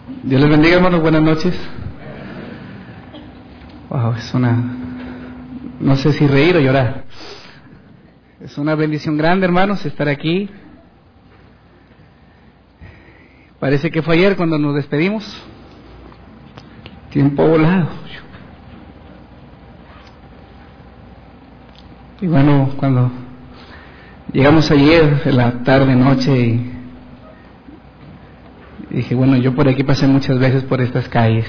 Dios les bendiga, hermanos, buenas noches. Wow, no sé si reír o llorar. Es una bendición grande, hermanos, estar aquí. Parece que fue ayer cuando nos despedimos. Tiempo volado. Y bueno, cuando llegamos ayer, en la tarde, noche, y dije, bueno, yo por aquí pasé muchas veces por estas calles.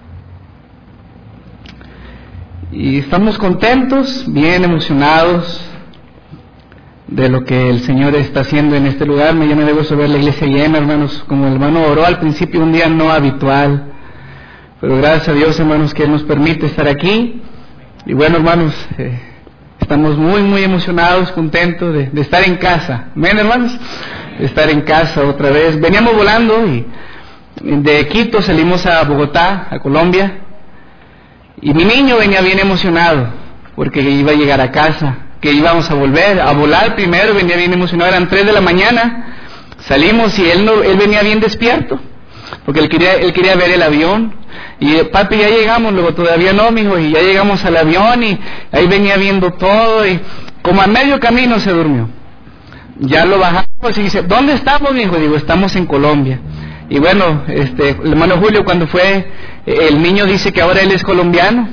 Y estamos contentos, bien emocionados de lo que el Señor está haciendo en este lugar. Me llena de gozo ver la iglesia llena, hermanos, como el hermano oró al principio, un día no habitual. Pero gracias a Dios, hermanos, que Él nos permite estar aquí. Y bueno, hermanos, estamos muy emocionados, contentos de estar en casa. ¿Ven, hermanos? De estar en casa otra vez. Veníamos volando y de Quito salimos a Bogotá, a Colombia. Y mi niño venía bien emocionado porque iba a llegar a casa, que íbamos a volver a volar primero. Venía bien emocionado, eran 3 de la mañana. Salimos y él venía bien despierto porque él quería ver el avión. Y papi, ya llegamos. Luego, todavía no, mijo, y ya llegamos al avión. Y ahí venía viendo todo, y como a medio camino se durmió. Ya lo bajamos y dice, ¿dónde estamos, mijo? Digo, estamos en Colombia. Y bueno, el hermano Julio, cuando fue, el niño dice que ahora él es colombiano.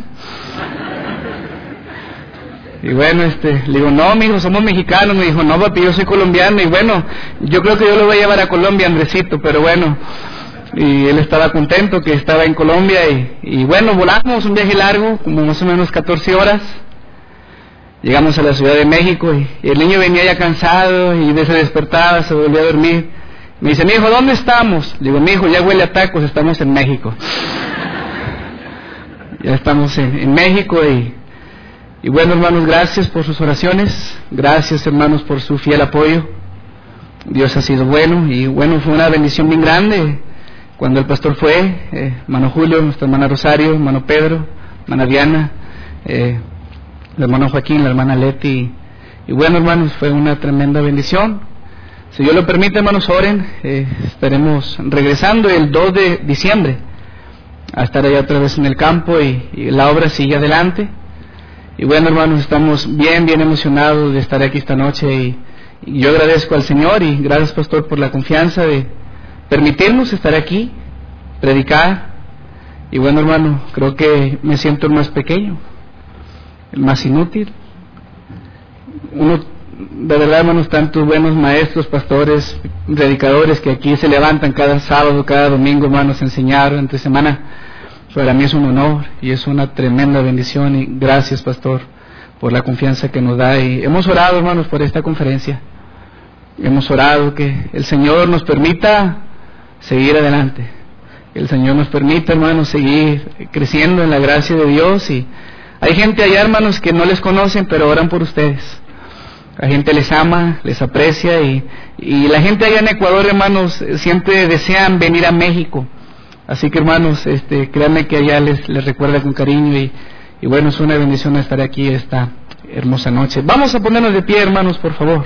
Y bueno, le digo, no, mijo, somos mexicanos. Me dijo, no, papi, yo soy colombiano. Y bueno, yo creo que yo lo voy a llevar a Colombia, Andresito, pero bueno. Y él estaba contento que estaba en Colombia. Y bueno, volamos un viaje largo, como más o menos 14 horas. Llegamos a la Ciudad de México y el niño venía ya cansado y se despertaba, se volvía a dormir. Me dice, mi hijo, ¿dónde estamos? Digo, mi hijo, ya huele a tacos, estamos en México. Ya estamos en México y bueno, hermanos, gracias por sus oraciones. Gracias, hermanos, por su fiel apoyo. Dios ha sido bueno y bueno, fue una bendición bien grande cuando el pastor fue, hermano Julio, nuestra hermana Rosario, hermano Pedro, hermana Diana, el hermano Joaquín, la hermana Leti. Y bueno, hermanos, fue una tremenda bendición. Si Dios lo permite, hermanos, oren. Estaremos regresando el 2 de diciembre a estar allá otra vez en el campo y la obra sigue adelante. Y bueno, hermanos, estamos bien emocionados de estar aquí esta noche y yo agradezco al Señor y gracias, pastor, por la confianza de permitirnos estar aquí, predicar. Y bueno, hermano, creo que me siento el más pequeño, el más inútil. De verdad, hermanos, tantos buenos maestros, pastores, predicadores que aquí se levantan cada sábado, cada domingo, hermanos, a enseñar entre semana. Para mí es un honor y es una tremenda bendición y gracias, pastor, por la confianza que nos da. Y hemos orado, hermanos, por esta conferencia. Hemos orado que el Señor nos permita seguir adelante. Que el Señor nos permita, hermanos, seguir creciendo en la gracia de Dios. Y hay gente allá, hermanos, que no les conocen, pero oran por ustedes. La gente les ama, les aprecia y la gente allá en Ecuador, hermanos, siempre desean venir a México. Así que, hermanos, créanme que allá les recuerda con cariño y bueno, es una bendición estar aquí esta hermosa noche. Vamos a ponernos de pie, hermanos, por favor.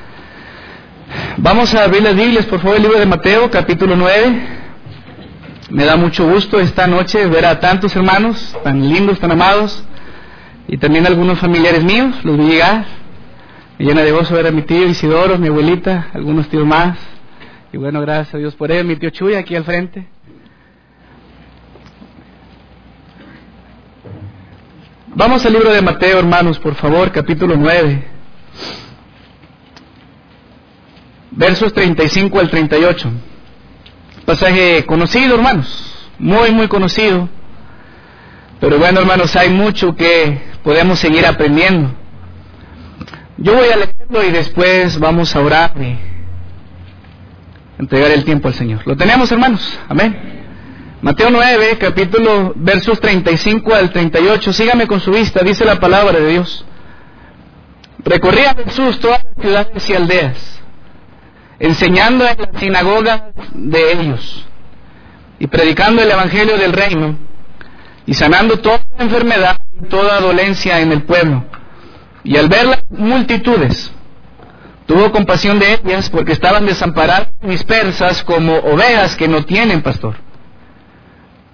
Vamos a abrir las Biblias, por favor, el libro de Mateo, capítulo 9. Me da mucho gusto esta noche ver a tantos hermanos tan lindos, tan amados y también algunos familiares míos, los vi llegar. Me llena de gozo ver a mi tío Isidoro, mi abuelita, algunos tíos más. Y bueno, gracias a Dios por él, mi tío Chuy aquí al frente. Vamos al libro de Mateo, hermanos, por favor, capítulo 9. Versos 35 al 38. Pasaje conocido, hermanos, muy conocido. Pero bueno, hermanos, hay mucho que podemos seguir aprendiendo. Yo voy a leerlo y después vamos a orar y entregar el tiempo al Señor. ¿Lo tenemos, hermanos? Amén. Mateo 9, capítulo, versos 35 al 38. Sígame con su vista, dice la palabra de Dios. Recorría Jesús todas las ciudades y aldeas, enseñando en las sinagogas de ellos y predicando el evangelio del reino y sanando toda enfermedad y toda dolencia en el pueblo. Y al ver las multitudes, tuvo compasión de ellas porque estaban desamparadas y dispersas como ovejas que no tienen pastor.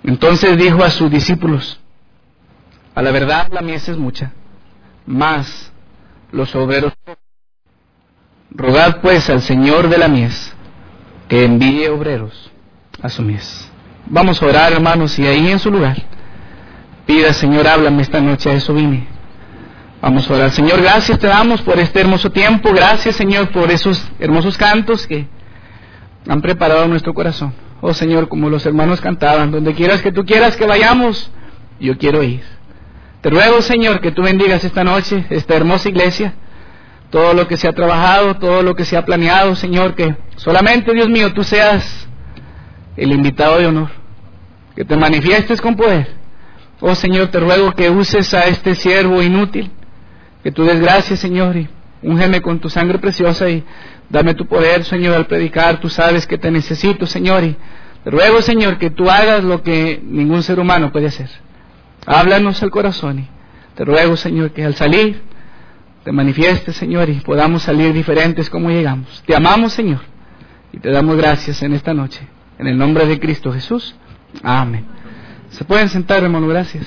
Entonces dijo a sus discípulos: a la verdad la mies es mucha, mas los obreros pocos. Rogad pues al Señor de la mies que envíe obreros a su mies. Vamos a orar, hermanos, y ahí en su lugar pida: Señor, háblame esta noche, a eso vine. Vamos a orar. Señor, gracias te damos por este hermoso tiempo. Gracias, Señor, por esos hermosos cantos que han preparado nuestro corazón. Oh Señor, como los hermanos cantaban: donde quieras que tú quieras que vayamos, yo quiero ir. Te ruego, Señor, que tú bendigas esta noche, esta hermosa iglesia, todo lo que se ha trabajado, todo lo que se ha planeado, Señor, que solamente, Dios mío, tú seas el invitado de honor, que te manifiestes con poder. Oh Señor, te ruego que uses a este siervo inútil, que tú des gracias, Señor, y úngeme con tu sangre preciosa y dame tu poder, Señor, al predicar. Tú sabes que te necesito, Señor, y te ruego, Señor, que tú hagas lo que ningún ser humano puede hacer. Háblanos al corazón y te ruego, Señor, que al salir te manifiestes, Señor, y podamos salir diferentes como llegamos. Te amamos, Señor, y te damos gracias en esta noche. En el nombre de Cristo Jesús. Amén. ¿Se pueden sentar, hermano? Gracias.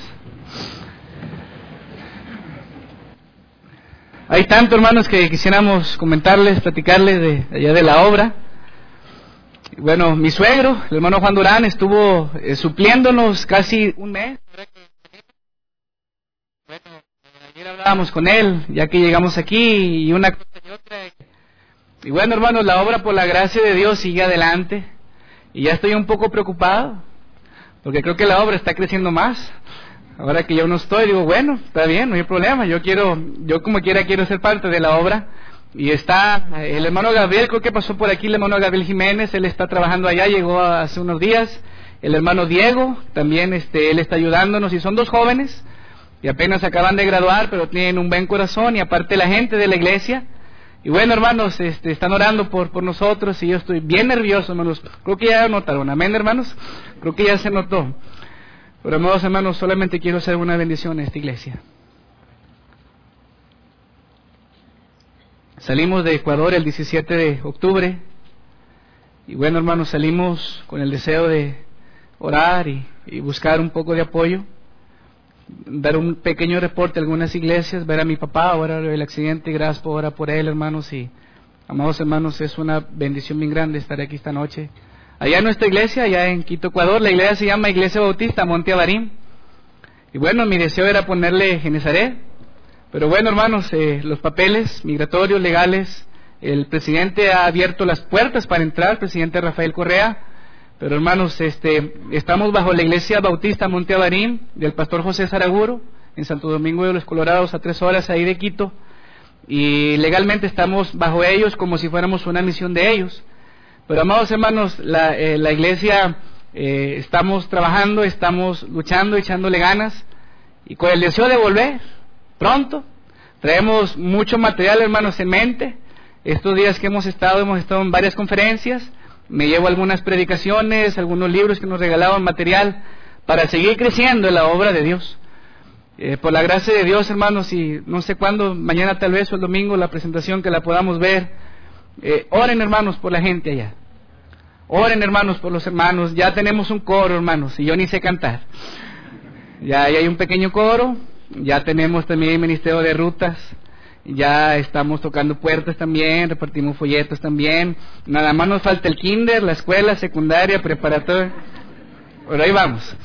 Hay tanto, hermanos, que quisiéramos comentarles, platicarles de allá de la obra. Bueno, mi suegro, el hermano Juan Durán, estuvo supliéndonos casi un mes. Bueno, ayer hablábamos con él, ya que llegamos aquí, y una cosa y otra. Y bueno, hermanos, la obra, por la gracia de Dios, sigue adelante. Y ya estoy un poco preocupado, porque creo que la obra está creciendo más. Ahora que yo no estoy, digo, bueno, está bien, no hay problema. Yo como quiera quiero ser parte de la obra. Y está el hermano Gabriel, creo que pasó por aquí el hermano Gabriel Jiménez, él está trabajando allá, llegó hace unos días. El hermano Diego, también él está ayudándonos, y son dos jóvenes, y apenas acaban de graduar, pero tienen un buen corazón, y aparte la gente de la iglesia. Y bueno, hermanos, están orando por nosotros, y yo estoy bien nervioso, hermanos. Creo que ya notaron, amén, hermanos. Creo que ya se notó. Pero, amados hermanos, solamente quiero hacer una bendición a esta iglesia. Salimos de Ecuador el 17 de octubre. Y bueno, hermanos, salimos con el deseo de orar y buscar un poco de apoyo. Dar un pequeño reporte a algunas iglesias, ver a mi papá, ahora el accidente, gracias por orar por él, hermanos. Y, amados hermanos, es una bendición bien grande estar aquí esta noche. Allá en nuestra iglesia, allá en Quito, Ecuador, la iglesia se llama Iglesia Bautista Monte Avarín. Y bueno, mi deseo era ponerle Genezaret. Pero bueno, hermanos, los papeles migratorios, legales, el presidente ha abierto las puertas para entrar, el presidente Rafael Correa. Pero hermanos, estamos bajo la Iglesia Bautista Monte Avarín del pastor José Saraguro, en Santo Domingo de los Colorados, a 3 horas ahí de Quito. Y legalmente estamos bajo ellos como si fuéramos una misión de ellos. Pero, amados hermanos, la iglesia, estamos trabajando, estamos luchando, echándole ganas, y con el deseo de volver pronto. Traemos mucho material, hermanos, en mente. Estos días que hemos estado en varias conferencias. Me llevo algunas predicaciones, algunos libros que nos regalaban, material para seguir creciendo en la obra de Dios. Por la gracia de Dios, hermanos, y no sé cuándo, mañana tal vez o el domingo, la presentación que la podamos ver. Oren, hermanos, por la gente allá. Oren, hermanos, por los hermanos. Ya tenemos un coro, hermanos, y yo ni sé cantar. Ya hay un pequeño coro. Ya tenemos también el ministerio de rutas. Ya estamos tocando puertas también, repartimos folletos también. Nada más nos falta el kinder, la escuela, secundaria, preparatoria. Pero ahí vamos.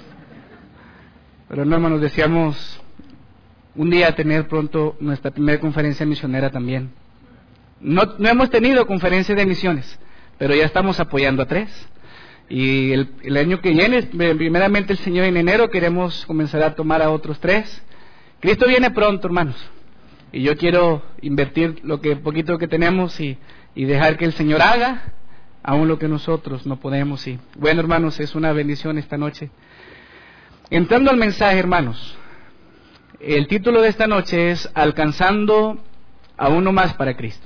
Pero no, hermanos, deseamos un día tener pronto nuestra primera conferencia misionera también. No hemos tenido conferencia de misiones, pero ya estamos apoyando a 3. Y el año que viene, primeramente el Señor, en enero, queremos comenzar a tomar a otros 3. Cristo viene pronto, hermanos. Y yo quiero invertir lo que poquito que tenemos y dejar que el Señor haga aún lo que nosotros no podemos. Y bueno, hermanos, es una bendición esta noche. Entrando al mensaje, hermanos, el título de esta noche es Alcanzando a uno más para Cristo.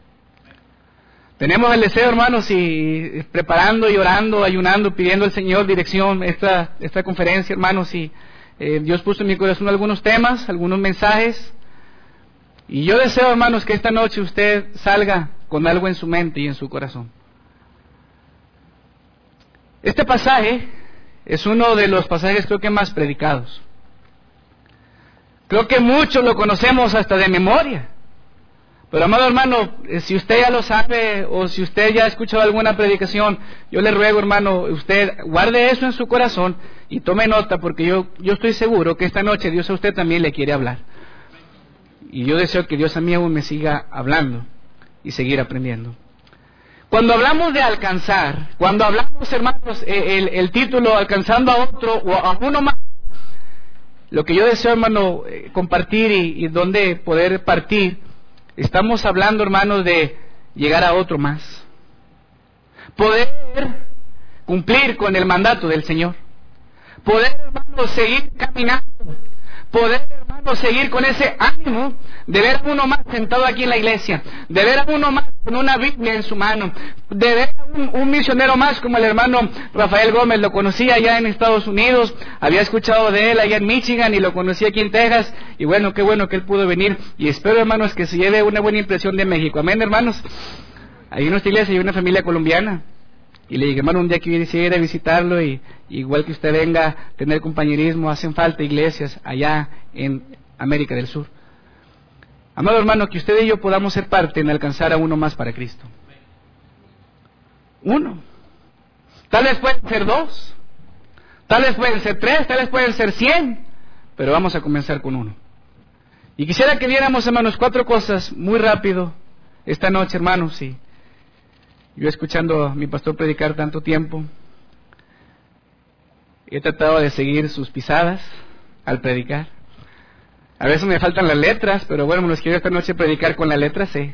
Tenemos el deseo, hermanos, y preparando y orando, ayunando, pidiendo al Señor dirección esta conferencia, hermanos, y Dios puso en mi corazón algunos temas, algunos mensajes. Y yo deseo, hermanos, que esta noche usted salga con algo en su mente y en su corazón. Este pasaje es uno de los pasajes creo que más predicados. Creo que muchos lo conocemos hasta de memoria. Pero amado hermano, si usted ya lo sabe o si usted ya ha escuchado alguna predicación, yo le ruego, hermano, usted guarde eso en su corazón y tome nota, porque yo estoy seguro que esta noche Dios a usted también le quiere hablar. Y yo deseo que Dios a mí aún me siga hablando y seguir aprendiendo. Cuando hablamos de alcanzar, cuando hablamos, hermanos, el título alcanzando a otro o a uno más, lo que yo deseo, hermano, compartir y donde poder partir, estamos hablando, hermanos, de llegar a otro más. Poder cumplir con el mandato del Señor. Poder, hermanos, seguir caminando. Poder, hermanos, seguir con ese ánimo de ver a uno más sentado aquí en la iglesia, de ver a uno más con una Biblia en su mano, de ver a un misionero más como el hermano Rafael Gómez. Lo conocía allá en Estados Unidos, había escuchado de él allá en Michigan y lo conocí aquí en Texas, y bueno, qué bueno que él pudo venir, y espero, hermanos, que se lleve una buena impresión de México. Amén, hermanos. Ahí en nuestra iglesia hay una familia colombiana, y le dije, hermano, un día que quisiera visitarlo, y igual que usted venga a tener compañerismo, hacen falta iglesias allá en América del Sur. Amado hermano, que usted y yo podamos ser parte en alcanzar a uno más para Cristo. Uno. Tal vez pueden ser 2, tal vez pueden ser 3, tal vez pueden ser 100, pero vamos a comenzar con uno. Y quisiera que viéramos, hermanos, 4 cosas muy rápido esta noche, hermanos. Y yo escuchando a mi pastor predicar tanto tiempo, he tratado de seguir sus pisadas al predicar. A veces me faltan las letras, pero bueno, nos quiero esta noche predicar con la letra C.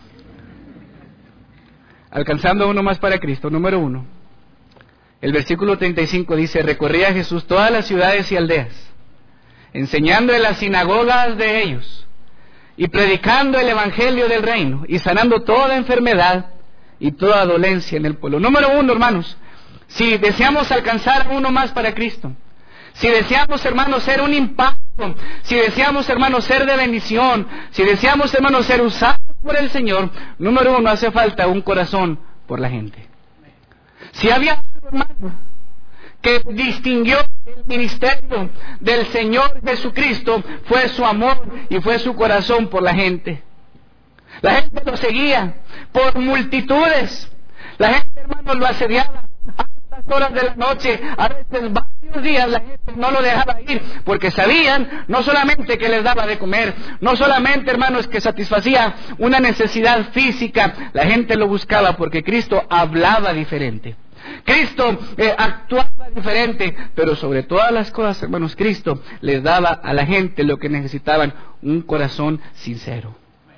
Alcanzando a uno más para Cristo. Número 1. El versículo 35 dice: recorría Jesús todas las ciudades y aldeas, enseñando en las sinagogas de ellos, y predicando el evangelio del reino, y sanando toda enfermedad y toda dolencia en el pueblo. Número 1, hermanos, si deseamos alcanzar a uno más para Cristo, si deseamos, hermanos, ser un impacto, si deseamos, hermanos, ser de bendición, si deseamos, hermanos, ser usados por el Señor, número 1, hace falta un corazón por la gente. Si había algo, hermano, que distinguió el ministerio del Señor Jesucristo, fue su amor y fue su corazón por la gente. La gente lo seguía por multitudes. La gente, hermanos, lo asediaba a altas horas de la noche, a veces varios días. La gente no lo dejaba ir porque sabían no solamente que les daba de comer, no solamente, hermanos, que satisfacía una necesidad física. La gente lo buscaba porque Cristo hablaba diferente, Cristo actuaba diferente, pero sobre todas las cosas, hermanos, Cristo les daba a la gente lo que necesitaban: un corazón sincero.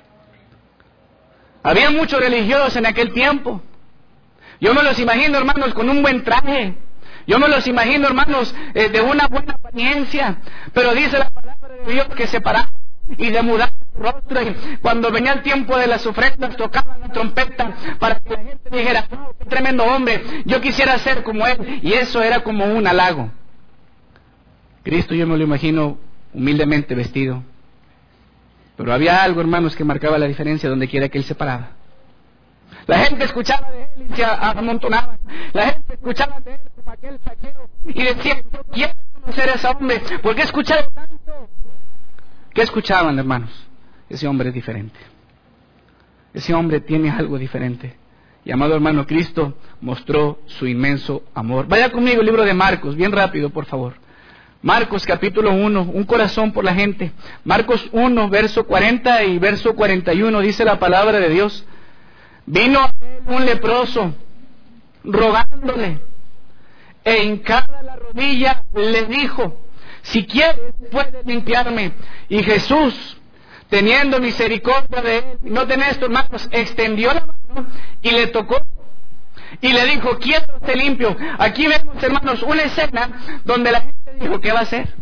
Había muchos religiosos en aquel tiempo. Yo me los imagino, hermanos, con un buen traje. Yo me los imagino, hermanos, de una buena apariencia. Pero dice la palabra de Dios que se paraban y demudaban su rostro. Y cuando venía el tiempo de las ofrendas, tocaban la trompeta para que la gente dijera: ¡oh, qué tremendo hombre! Yo quisiera ser como él. Y eso era como un halago. Cristo, yo me lo imagino humildemente vestido. Pero había algo, hermanos, que marcaba la diferencia donde quiera que él se paraba. La gente escuchaba de él y se amontonaba. La gente escuchaba de él como aquel saqueo y decía: yo quiero conocer a ese hombre. ¿Por qué he escuchado tanto? ¿Qué escuchaban, hermanos? Ese hombre es diferente. Ese hombre tiene algo diferente. Y amado hermano, Cristo mostró su inmenso amor. Vaya conmigo el libro de Marcos, bien rápido, por favor. Marcos capítulo 1, un corazón por la gente. Marcos 1, verso 40 y verso 41, dice la palabra de Dios: vino a él un leproso, rogándole, e hincada la rodilla le dijo: si quieres, puedes limpiarme. Y Jesús, teniendo misericordia de él, noten esto, hermanos, extendió la mano y le tocó. Y le dijo: quiero ser limpio. Aquí vemos, hermanos, una escena donde la gente dijo: ¿qué va a hacer?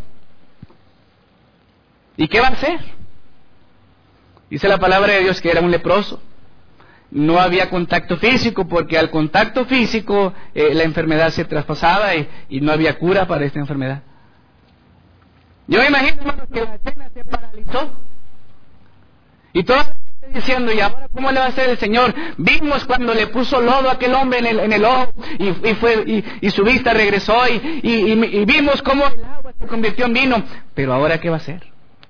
¿Y qué va a hacer? Dice la palabra de Dios que era un leproso. No había contacto físico, porque al contacto físico la enfermedad se traspasaba y no había cura para esta enfermedad. Yo me imagino, hermanos, que la escena se paralizó. Y toda la gente diciendo, ¿y ahora cómo le va a hacer el Señor? Vimos cuando le puso lodo a aquel hombre en el ojo y su vista regresó y vimos cómo el agua se convirtió en vino. Pero ahora, ¿qué va a hacer?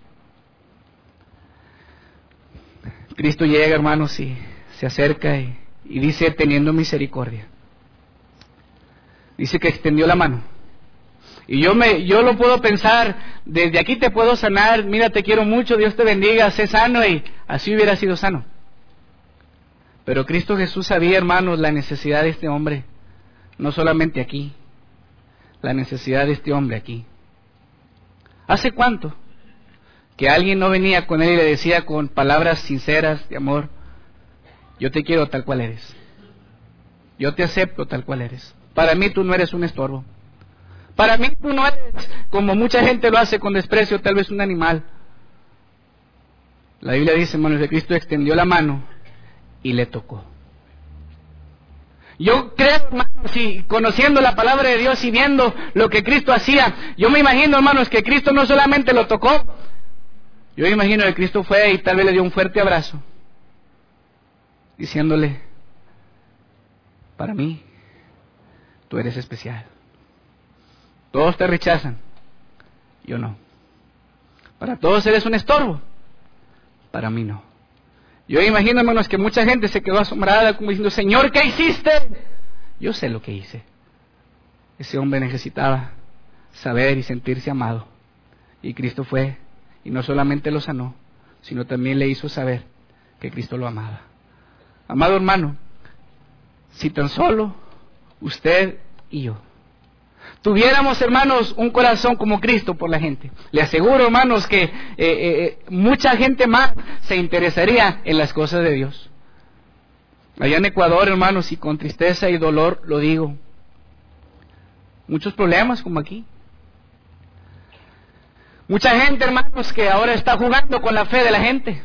Cristo llega, hermanos, y se acerca y dice, teniendo misericordia. Dice que extendió la mano. Y yo lo puedo pensar, desde aquí te puedo sanar, mira, te quiero mucho, Dios te bendiga, sé sano, y así hubiera sido sano. Pero Cristo Jesús sabía, hermanos, la necesidad de este hombre, no solamente aquí, la necesidad de este hombre aquí. ¿Hace cuánto que alguien no venía con él y le decía con palabras sinceras de amor, yo te quiero tal cual eres, yo te acepto tal cual eres, para mí tú no eres un estorbo, para mí tú no eres como mucha gente lo hace con desprecio, tal vez un animal? La Biblia dice, hermanos, que Cristo extendió la mano y le tocó. Yo creo, hermanos, y conociendo la palabra de Dios y viendo lo que Cristo hacía, yo me imagino, hermanos, que Cristo no solamente lo tocó, yo me imagino que Cristo fue y tal vez le dio un fuerte abrazo, diciéndole, para mí, tú eres especial. Todos te rechazan, yo no. Para todos eres un estorbo, para mí no. Yo imagino, hermanos, que mucha gente se quedó asombrada como diciendo, Señor, ¿qué hiciste? Yo sé lo que hice. Ese hombre necesitaba saber y sentirse amado. Y Cristo fue, y no solamente lo sanó, sino también le hizo saber que Cristo lo amaba. Amado hermano, si tan solo usted y yo tuviéramos, hermanos, un corazón como Cristo por la gente, le aseguro, hermanos, que mucha gente más se interesaría en las cosas de Dios. Allá en Ecuador, hermanos, y con tristeza y dolor lo digo, muchos problemas como aquí. Mucha gente, hermanos, que ahora está jugando con la fe de la gente.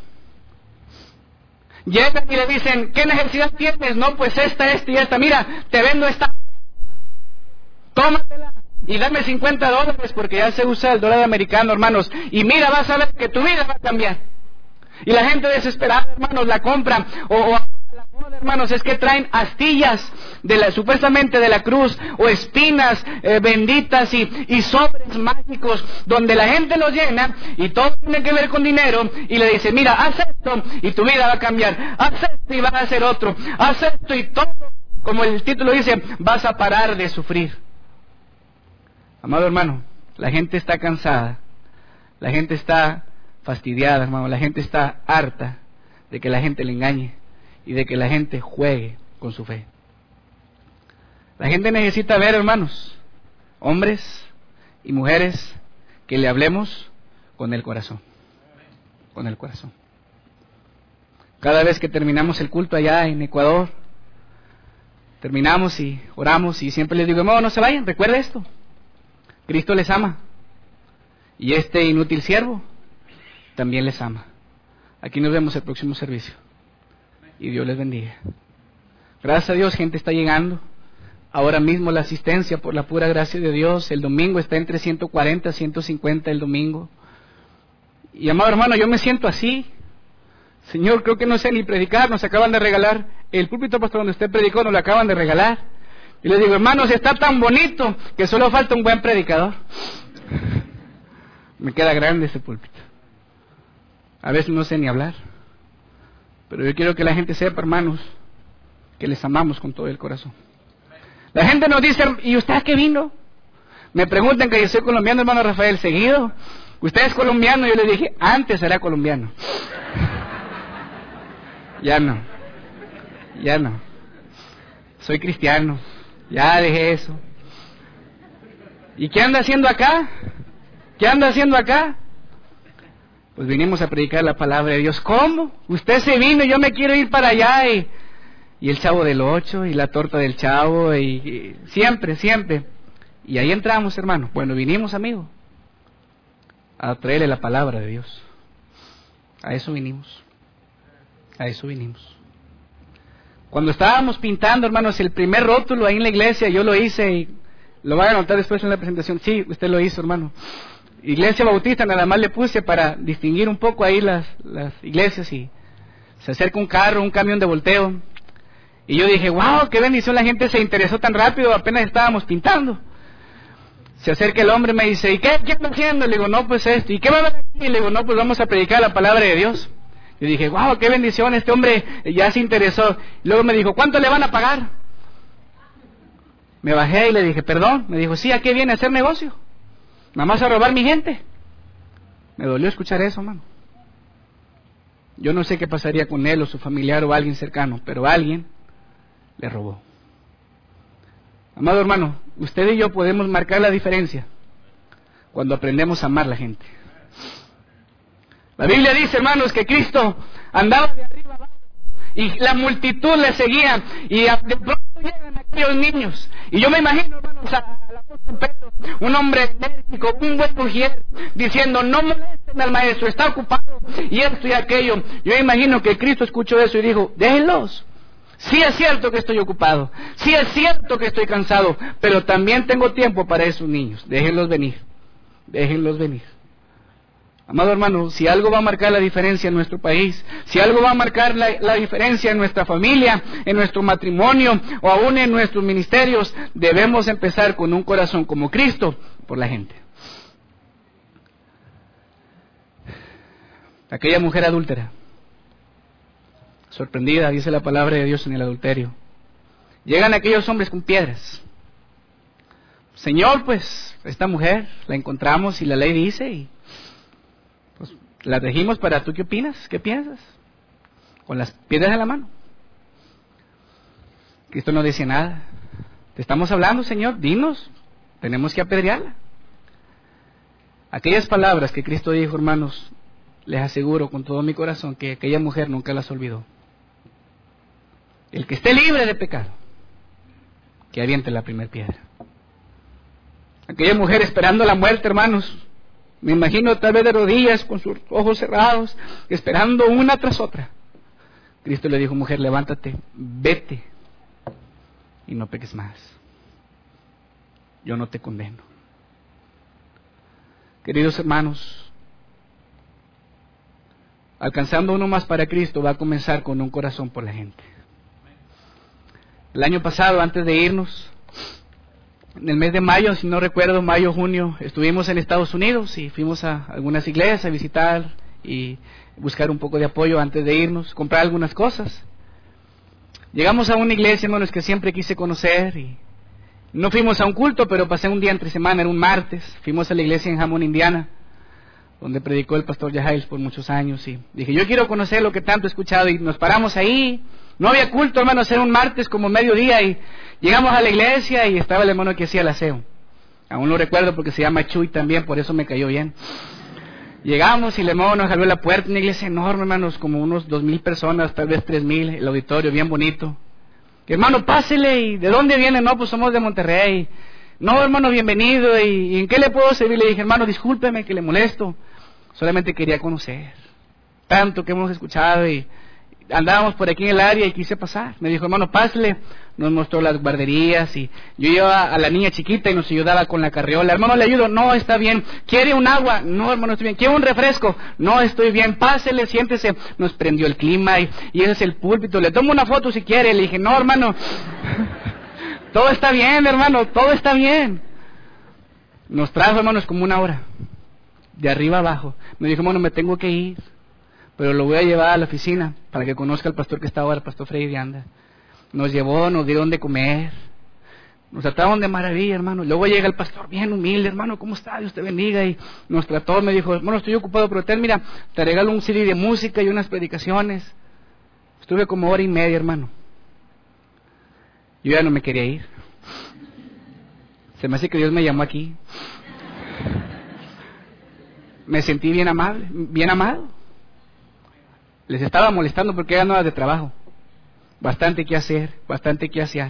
Llegan y le dicen, ¿qué necesidad tienes? No, pues esta y esta. Mira, te vendo esta. Tómatela y dame $50 porque ya se usa el dólar americano, hermanos. Y mira, vas a ver que tu vida va a cambiar. Y la gente desesperada, hermanos, la compra. O la moda, hermanos, es que traen astillas supuestamente de la cruz, o espinas benditas y sobres mágicos, donde la gente los llena y todo tiene que ver con dinero, y le dice, mira, haz esto y tu vida va a cambiar, haz esto y vas a hacer otro, haz esto y todo, como el título dice, vas a parar de sufrir. Amado hermano, la gente está cansada, la gente está fastidiada, hermano, la gente está harta de que la gente le engañe y de que la gente juegue con su fe. La gente necesita ver, hermanos, hombres y mujeres, que le hablemos con el corazón, con el corazón. Cada vez que terminamos el culto allá en Ecuador, terminamos y oramos y siempre les digo, hermano, no se vayan, recuerda esto, Cristo les ama y este inútil siervo también les ama. Aquí nos vemos el próximo servicio y Dios les bendiga. Gracias a Dios, gente está llegando. Ahora mismo la asistencia, por la pura gracia de Dios, el domingo está entre 140 y 150 el domingo. Y amado hermano, yo me siento así. Señor, creo que no sé ni predicar, nos acaban de regalar el púlpito, pastor, donde usted predicó, nos lo acaban de regalar. Y le digo, hermanos, está tan bonito que solo falta un buen predicador. Me queda grande ese púlpito. A veces no sé ni hablar. Pero yo quiero que la gente sepa, hermanos, que les amamos con todo el corazón. La gente nos dice, ¿y usted a qué vino? Me preguntan que yo soy colombiano, hermano Rafael, seguido. ¿Usted es colombiano? Yo le dije, antes era colombiano. Ya no. Soy cristiano. Ya dejé eso. ¿Y qué anda haciendo acá? Pues vinimos a predicar la palabra de Dios. ¿Cómo? Usted se vino, yo me quiero ir para allá. Y el Chavo del 8, y la torta del Chavo, y siempre. Y ahí entramos, hermano. Bueno, vinimos, amigo, a traerle la palabra de Dios. A eso vinimos. Cuando estábamos pintando, hermanos, el primer rótulo ahí en la iglesia, yo lo hice y lo van a notar después en la presentación. Sí, usted lo hizo, hermano. Iglesia Bautista, nada más le puse para distinguir un poco ahí las iglesias, y Se acerca un carro, un camión de volteo, y yo dije, wow, qué bendición, la gente se interesó tan rápido, apenas estábamos pintando. Se acerca el hombre y me dice, ¿y qué anda haciendo? Le digo, no, pues esto. ¿Y qué va a ver aquí? Le digo, no, pues vamos a predicar la palabra de Dios. Yo dije, wow, qué bendición, este hombre ya se interesó. Luego me dijo, ¿cuánto le van a pagar? Me bajé y le dije, perdón. Me dijo, sí, ¿a qué viene a hacer negocio? Nada más a robar mi gente. Me dolió escuchar eso, hermano. Yo no sé qué pasaría con él o su familiar o alguien cercano, pero alguien le robó. Amado hermano, usted y yo podemos marcar la diferencia cuando aprendemos a amar a la gente. La Biblia dice, hermanos, que Cristo andaba de arriba abajo y la multitud le seguía y de pronto llegan aquellos niños. Y yo me imagino, hermanos, al apóstol Pedro, un hombre enérgico, un buen mujer, diciendo, no molesten al maestro, está ocupado, y esto y aquello. Yo me imagino que Cristo escuchó eso y dijo, déjenlos. Sí es cierto que estoy ocupado, sí es cierto que estoy cansado, pero también tengo tiempo para esos niños. Déjenlos venir, déjenlos venir. Amado hermano, si algo va a marcar la diferencia en nuestro país, si algo va a marcar la diferencia en nuestra familia, en nuestro matrimonio o aún en nuestros ministerios, debemos empezar con un corazón como Cristo por la gente. Aquella mujer adúltera, sorprendida, dice la palabra de Dios en el adulterio. Llegan aquellos hombres con piedras. Señor, pues, esta mujer la encontramos y la ley dice, y pues la trajimos para, ¿tú qué opinas? ¿Qué piensas? Con las piedras en la mano. Cristo no dice nada. Te estamos hablando, Señor, dinos, tenemos que apedrearla. Aquellas palabras que Cristo dijo, hermanos, les aseguro con todo mi corazón que aquella mujer nunca las olvidó. El que esté libre de pecado, que aviente la primera piedra. Aquella mujer esperando la muerte, hermanos, me imagino tal vez de rodillas, con sus ojos cerrados, esperando una tras otra. Cristo le dijo, mujer, levántate, vete, y no peques más. Yo no te condeno. Queridos hermanos, alcanzando uno más para Cristo va a comenzar con un corazón por la gente. El año pasado, antes de irnos, en el mes de mayo, si no recuerdo, mayo, junio, estuvimos en Estados Unidos y fuimos a algunas iglesias a visitar y buscar un poco de apoyo antes de irnos, comprar algunas cosas. Llegamos a una iglesia, hermanos, que siempre quise conocer y no fuimos a un culto, pero pasé un día entre semana, era un martes. Fuimos a la iglesia en Hammond, Indiana, donde predicó el pastor Yahails por muchos años, y dije, yo quiero conocer lo que tanto he escuchado, y nos paramos ahí. No había culto, hermanos, era un martes como mediodía, y llegamos a la iglesia y estaba el hermano que hacía el aseo. Aún lo recuerdo porque se llama Chuy también, por eso me cayó bien. Llegamos y el hermano nos abrió la puerta, una iglesia enorme, hermanos, como unos 2,000 personas, tal vez 3,000, el auditorio bien bonito. Hermano, pásele, ¿y de dónde viene? No, pues somos de Monterrey. No, hermano, bienvenido, ¿y en qué le puedo servir? Le dije, hermano, discúlpeme que le molesto, solamente quería conocer, tanto que hemos escuchado, y andábamos por aquí en el área y quise pasar. Me dijo, hermano, pásele. Nos mostró las guarderías y yo iba a la niña chiquita y nos ayudaba con la carriola. Hermano, le ayudo. No, está bien. ¿Quiere un agua? No, hermano, estoy bien. ¿Quiere un refresco? No, estoy bien. Pásele, siéntese. Nos prendió el clima y ese es el púlpito. Le tomo una foto si quiere. Le dije, no, hermano, todo está bien, hermano, todo está bien. Nos trajo, hermanos, como una hora, de arriba abajo. Me dijo, hermano, me tengo que ir, pero lo voy a llevar a la oficina para que conozca al pastor que está ahora, el pastor Freddy de Anda. Nos llevó, nos dieron de comer, nos trataron de maravilla, hermano. Luego llega el pastor bien humilde, hermano, ¿cómo está? Dios te bendiga. Y nos trató, me dijo, hermano, estoy ocupado, pero mira, te regalo un CD de música y unas predicaciones. Estuve como 1:30, hermano. Yo ya no me quería ir. Se me hace que Dios me llamó aquí. Me sentí bien amable, bien amado. Les estaba molestando porque eran horas de trabajo. Bastante que hacer, bastante que hacer.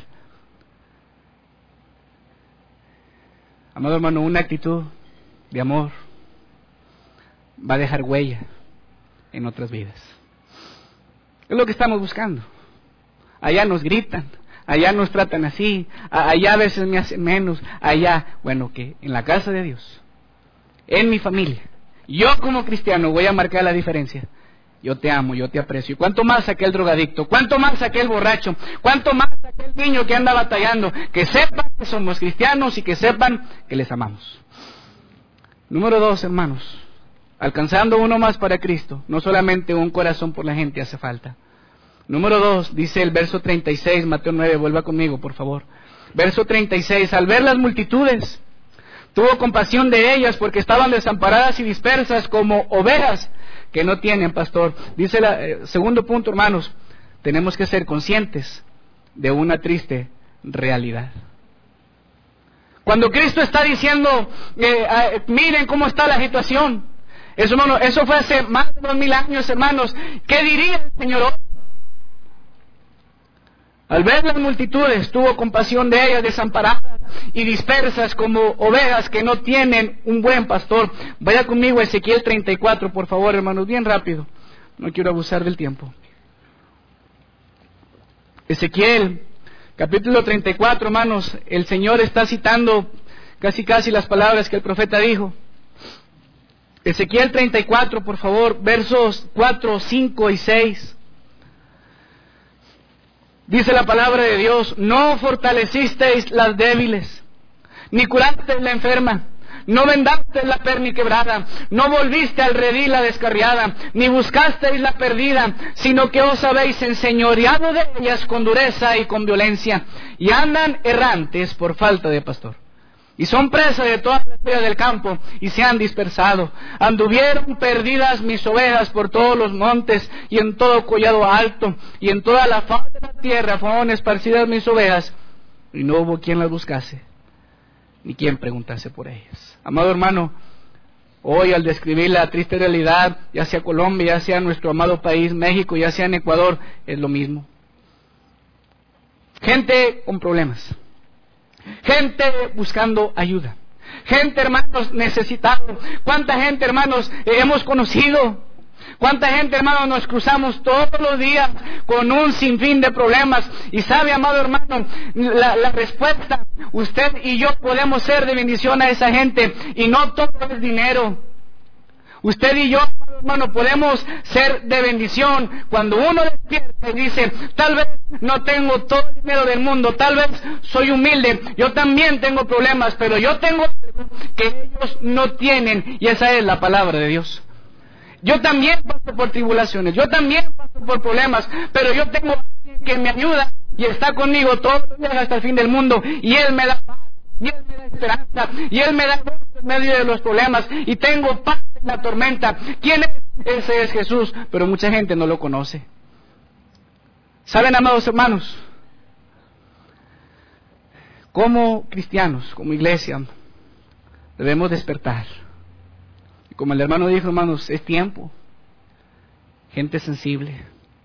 Amado hermano, una actitud de amor va a dejar huella en otras vidas. Es lo que estamos buscando. Allá nos gritan, allá nos tratan así, allá a veces me hacen menos, allá, bueno, que en la casa de Dios, en mi familia, yo como cristiano voy a marcar la diferencia. yo te amo, yo te aprecio. ¿Y cuánto más aquel drogadicto? ¿Cuánto más aquel borracho? ¿Cuánto más aquel niño que anda batallando? Que sepan que somos cristianos y que sepan que les amamos. Número 2, hermanos, alcanzando uno más para Cristo, no solamente un corazón por la gente hace falta. Número 2, dice el verso 36, Mateo 9, vuelva conmigo, por favor. Verso 36, al ver las multitudes, tuvo compasión de ellas porque estaban desamparadas y dispersas como ovejas que no tienen pastor. Dice el segundo punto, hermanos, tenemos que ser conscientes de una triste realidad. Cuando Cristo está diciendo, miren cómo está la situación, eso fue hace más de 2000 años, hermanos. ¿Qué diría el Señor hoy? Al ver las multitudes, tuvo compasión de ellas, desamparadas y dispersas como ovejas que no tienen un buen pastor. Vaya conmigo a Ezequiel 34, por favor, hermanos, bien rápido. No quiero abusar del tiempo. Ezequiel, capítulo 34, hermanos, el Señor está citando casi las palabras que el profeta dijo. Ezequiel 34, por favor, versos 4, 5 y 6. Dice la palabra de Dios, no fortalecisteis las débiles, ni curasteis la enferma, no vendasteis la perniquebrada, no volviste al redil la descarriada, ni buscasteis la perdida, sino que os habéis enseñoreado de ellas con dureza y con violencia, y andan errantes por falta de pastor. Y son presas de todas las bestias del campo, y se han dispersado. Anduvieron perdidas mis ovejas por todos los montes, y en todo collado alto, y en toda la faz de la tierra fueron esparcidas mis ovejas, y no hubo quien las buscase, ni quien preguntase por ellas. Amado hermano, hoy al describir la triste realidad, ya sea Colombia, ya sea nuestro amado país, México, ya sea en Ecuador, es lo mismo. Gente con problemas. Gente buscando ayuda. Gente, hermanos, necesitado. ¿Cuánta gente, hermanos, hemos conocido? ¿Cuánta gente, hermanos, nos cruzamos todos los días con un sinfín de problemas? Y sabe, amado hermano, la respuesta, usted y yo podemos ser de bendición a esa gente. Y no todo es dinero. Usted y yo, hermano, podemos ser de bendición cuando uno despierta y dice, tal vez no tengo todo el dinero del mundo, tal vez soy humilde, yo también tengo problemas, pero yo tengo algo que ellos no tienen, y esa es la palabra de Dios. Yo también paso por tribulaciones, yo también paso por problemas, pero yo tengo a alguien que me ayuda y está conmigo todos los días hasta el fin del mundo, y Él me da paz, y Él me da esperanza, y Él me da gozo en medio de los problemas, y tengo paz en la tormenta. ¿Quién es? Ese es Jesús, pero mucha gente no lo conoce. ¿Saben, amados hermanos? Como cristianos, como iglesia, debemos despertar. Y como el hermano dijo, hermanos, es tiempo. Gente sensible.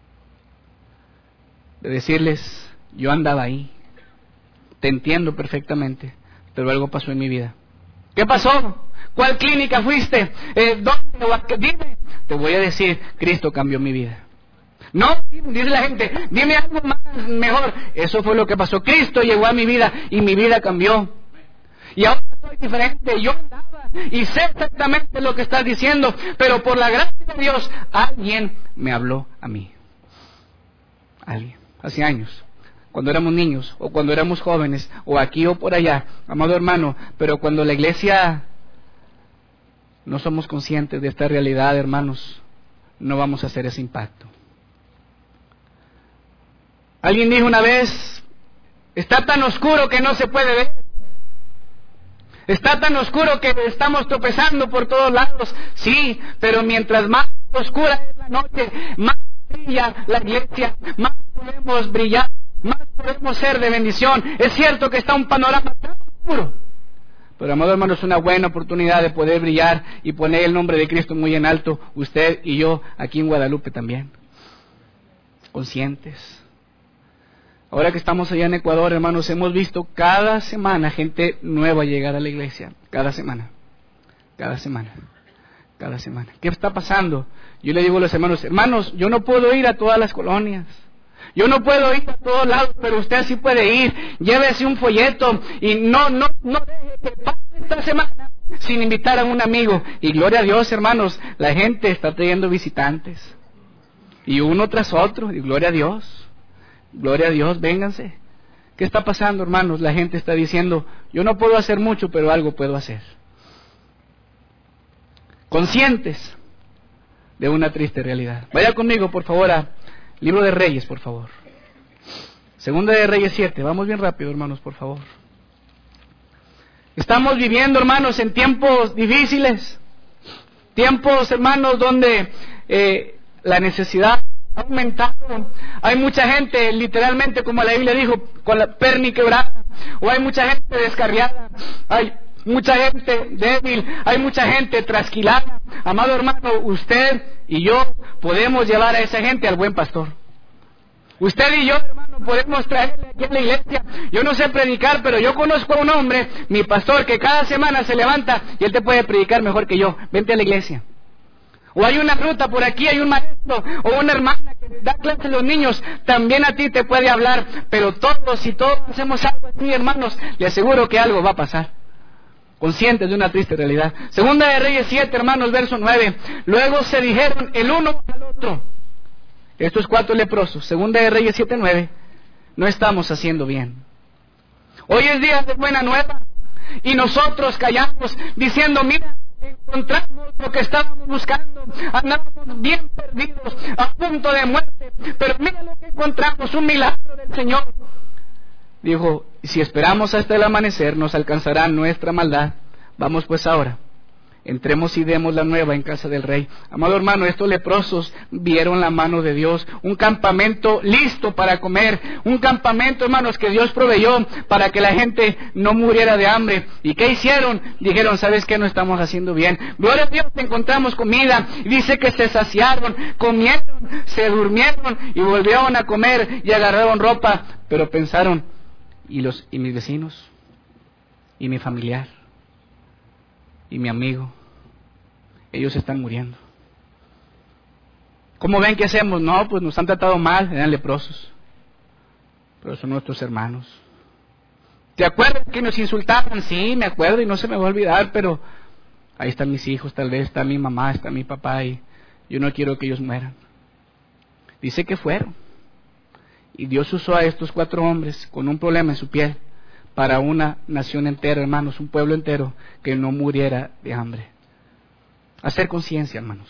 De decirles, yo andaba ahí. Te entiendo perfectamente, pero algo pasó en mi vida. ¿Qué pasó? ¿Cuál clínica fuiste? ¿Dónde? Dime. Te voy a decir, Cristo cambió mi vida. No, dice la gente, dime algo más mejor. Eso fue lo que pasó. Cristo llegó a mi vida y mi vida cambió. Y ahora soy diferente. Yo andaba y sé exactamente lo que estás diciendo, pero por la gracia de Dios, alguien me habló a mí. Alguien, hace años. Cuando éramos niños, o cuando éramos jóvenes, o aquí o por allá, amado hermano, pero cuando la iglesia no somos conscientes de esta realidad, hermanos, no vamos a hacer ese impacto. Alguien dijo una vez, está tan oscuro que no se puede ver. Está tan oscuro que estamos tropezando por todos lados. Sí, pero mientras más oscura es la noche, más brilla la iglesia, más podemos brillar, más podemos ser de bendición. Es cierto que está un panorama tan oscuro, pero, amado hermano, es una buena oportunidad de poder brillar y poner el nombre de Cristo muy en alto, usted y yo aquí en Guadalupe también. Conscientes. Ahora que estamos allá en Ecuador, hermanos, hemos visto cada semana gente nueva llegar a la iglesia. Cada semana. Cada semana. Cada semana. ¿Qué está pasando? Yo le digo a los hermanos, yo no puedo ir a todas las colonias. Yo no puedo ir a todos lados, pero usted sí puede ir. Llévese un folleto y no deje que pase esta semana sin invitar a un amigo. Y gloria a Dios, hermanos, la gente está trayendo visitantes. Y uno tras otro, y gloria a Dios, vénganse. ¿Qué está pasando, hermanos? La gente está diciendo, yo no puedo hacer mucho, pero algo puedo hacer. Conscientes de una triste realidad. Vaya conmigo, por favor, a Libro de Reyes, por favor. Segunda de Reyes 7. Vamos bien rápido, hermanos, por favor. Estamos viviendo, hermanos, en tiempos difíciles. Tiempos, hermanos, donde la necesidad ha aumentado. Hay mucha gente, literalmente, como la Biblia dijo, con la perni quebrada. O hay mucha gente descarriada. Hay mucha gente débil. Hay mucha gente trasquilada. Amado hermano, usted y yo podemos llevar a esa gente al buen pastor. Usted y yo, hermano, podemos traerle aquí a la iglesia. Yo no sé predicar, pero yo conozco a un hombre, mi pastor, que cada semana se levanta y él te puede predicar mejor que yo. Vente a la iglesia. O hay una ruta por aquí, hay un maestro o una hermana que da clase a los niños, también a ti te puede hablar. Pero todos, si todos hacemos algo así, hermanos, le aseguro que algo va a pasar. Conscientes de una triste realidad. Segunda de Reyes 7, hermanos, verso 9. Luego se dijeron el uno al otro, estos 4 leprosos, Segunda de Reyes 7:9, no estamos haciendo bien. Hoy es día de buena nueva y nosotros callamos diciendo, mira, encontramos lo que estábamos buscando, andábamos bien perdidos, a punto de muerte, pero mira lo que encontramos, un milagro del Señor. Dijo, si esperamos hasta el amanecer nos alcanzará nuestra maldad. Vamos pues ahora, entremos y demos la nueva en casa del rey. Amado hermano, estos leprosos vieron la mano de Dios, un campamento listo para comer, un campamento, hermanos, que Dios proveyó para que la gente no muriera de hambre. ¿Y qué hicieron? Dijeron, ¿sabes qué? No estamos haciendo bien. Gloria a Dios, encontramos comida. Y dice que se saciaron, comieron, se durmieron y volvieron a comer y agarraron ropa. Pero pensaron, ¿y mis vecinos? ¿Y mi familiar? ¿Y mi amigo? Ellos están muriendo. ¿Cómo ven que hacemos? No, pues nos han tratado mal, eran leprosos, pero son nuestros hermanos. ¿Te acuerdas que nos insultaban? Sí, me acuerdo y no se me va a olvidar, pero ahí están mis hijos, tal vez está mi mamá, está mi papá y yo no quiero que ellos mueran. Dice que fueron. Y Dios usó a estos 4 hombres con un problema en su piel para una nación entera, hermanos, un pueblo entero que no muriera de hambre. Hacer conciencia, hermanos.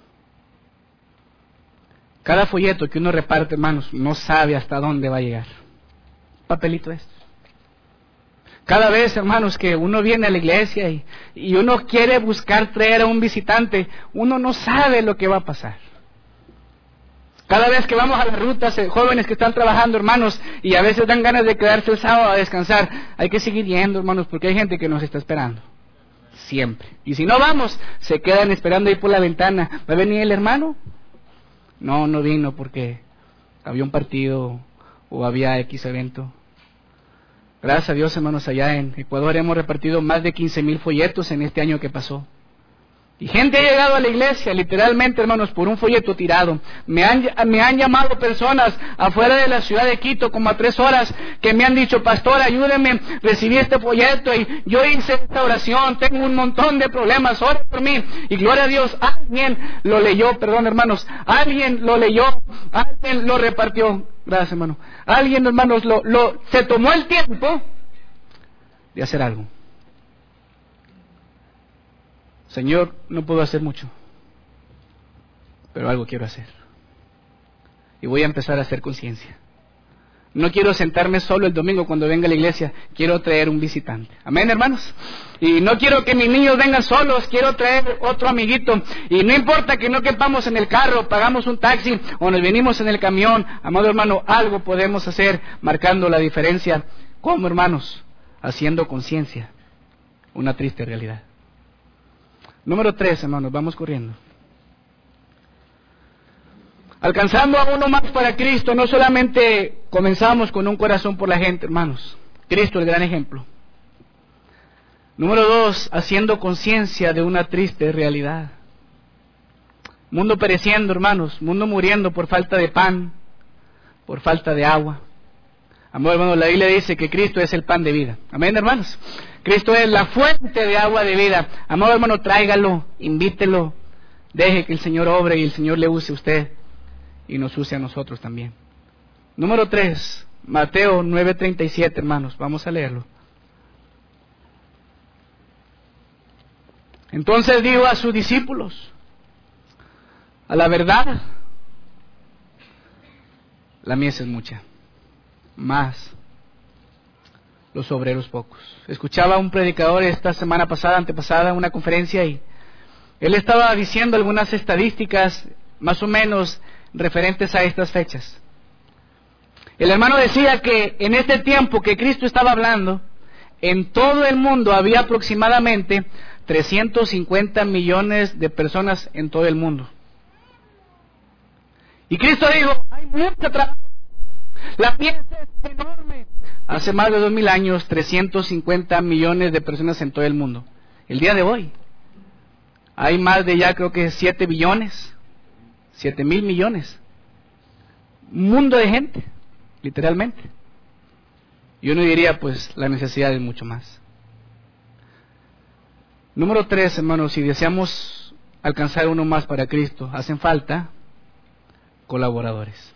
Cada folleto que uno reparte, hermanos, no sabe hasta dónde va a llegar. Papelito esto. Cada vez, hermanos, que uno viene a la iglesia y uno quiere buscar traer a un visitante, uno no sabe lo que va a pasar. Cada vez que vamos a las rutas, jóvenes que están trabajando, hermanos, y a veces dan ganas de quedarse el sábado a descansar, hay que seguir yendo, hermanos, porque hay gente que nos está esperando. Siempre. Y si no vamos, se quedan esperando ahí por la ventana. ¿Va a venir el hermano? No, no vino porque había un partido o había X evento. Gracias a Dios, hermanos, allá en Ecuador hemos repartido más de 15,000 folletos en este año que pasó. Y gente ha llegado a la iglesia, literalmente, hermanos, por un folleto tirado. Me han llamado personas afuera de la ciudad de Quito, como a 3 horas, que me han dicho, pastor, ayúdeme, recibí este folleto y yo hice esta oración, tengo un montón de problemas, ore por mí. Y gloria a Dios, alguien lo leyó, perdón, hermanos, alguien lo leyó, alguien lo repartió. Gracias, hermano. Alguien, hermanos, se tomó el tiempo de hacer algo. Señor, no puedo hacer mucho, pero algo quiero hacer. Y voy a empezar a hacer conciencia. No quiero sentarme solo el domingo cuando venga a la iglesia, quiero traer un visitante. Amén, hermanos. Y no quiero que mis niños vengan solos, quiero traer otro amiguito. Y no importa que no quepamos en el carro, pagamos un taxi o nos venimos en el camión. Amado hermano, algo podemos hacer marcando la diferencia. ¿Cómo, hermanos? Haciendo conciencia. Una triste realidad. Número 3, hermanos, vamos corriendo. Alcanzando a uno más para Cristo, no solamente comenzamos con un corazón por la gente, hermanos. Cristo, el gran ejemplo. Número 2, haciendo conciencia de una triste realidad. Mundo pereciendo, hermanos, mundo muriendo por falta de pan, por falta de agua. Amor, hermanos, la Biblia dice que Cristo es el pan de vida. Amén, hermanos. Cristo es la fuente de agua de vida. Amado hermano, tráigalo, invítelo, deje que el Señor obre y el Señor le use a usted. y nos use a nosotros también. Número 3, Mateo 9:37, hermanos, vamos a leerlo. Entonces dijo a sus discípulos: a la verdad, la mies es mucha, mas los obreros pocos. Escuchaba a un predicador esta semana pasada, antepasada, en una conferencia, y él estaba diciendo algunas estadísticas más o menos referentes a estas fechas. El hermano decía que en este tiempo que Cristo estaba hablando, en todo el mundo había aproximadamente 350 millones de personas en todo el mundo. Y Cristo dijo: hay mucho trabajo, la pieza es enorme. Hace más de 2000 años, 350 millones de personas en todo el mundo. El día de hoy hay más de, ya creo que 7 billones, 7,000 millones. Un mundo de gente, literalmente. Y uno diría, pues la necesidad es mucho más. Número 3, hermanos, si deseamos alcanzar uno más para Cristo, hacen falta colaboradores.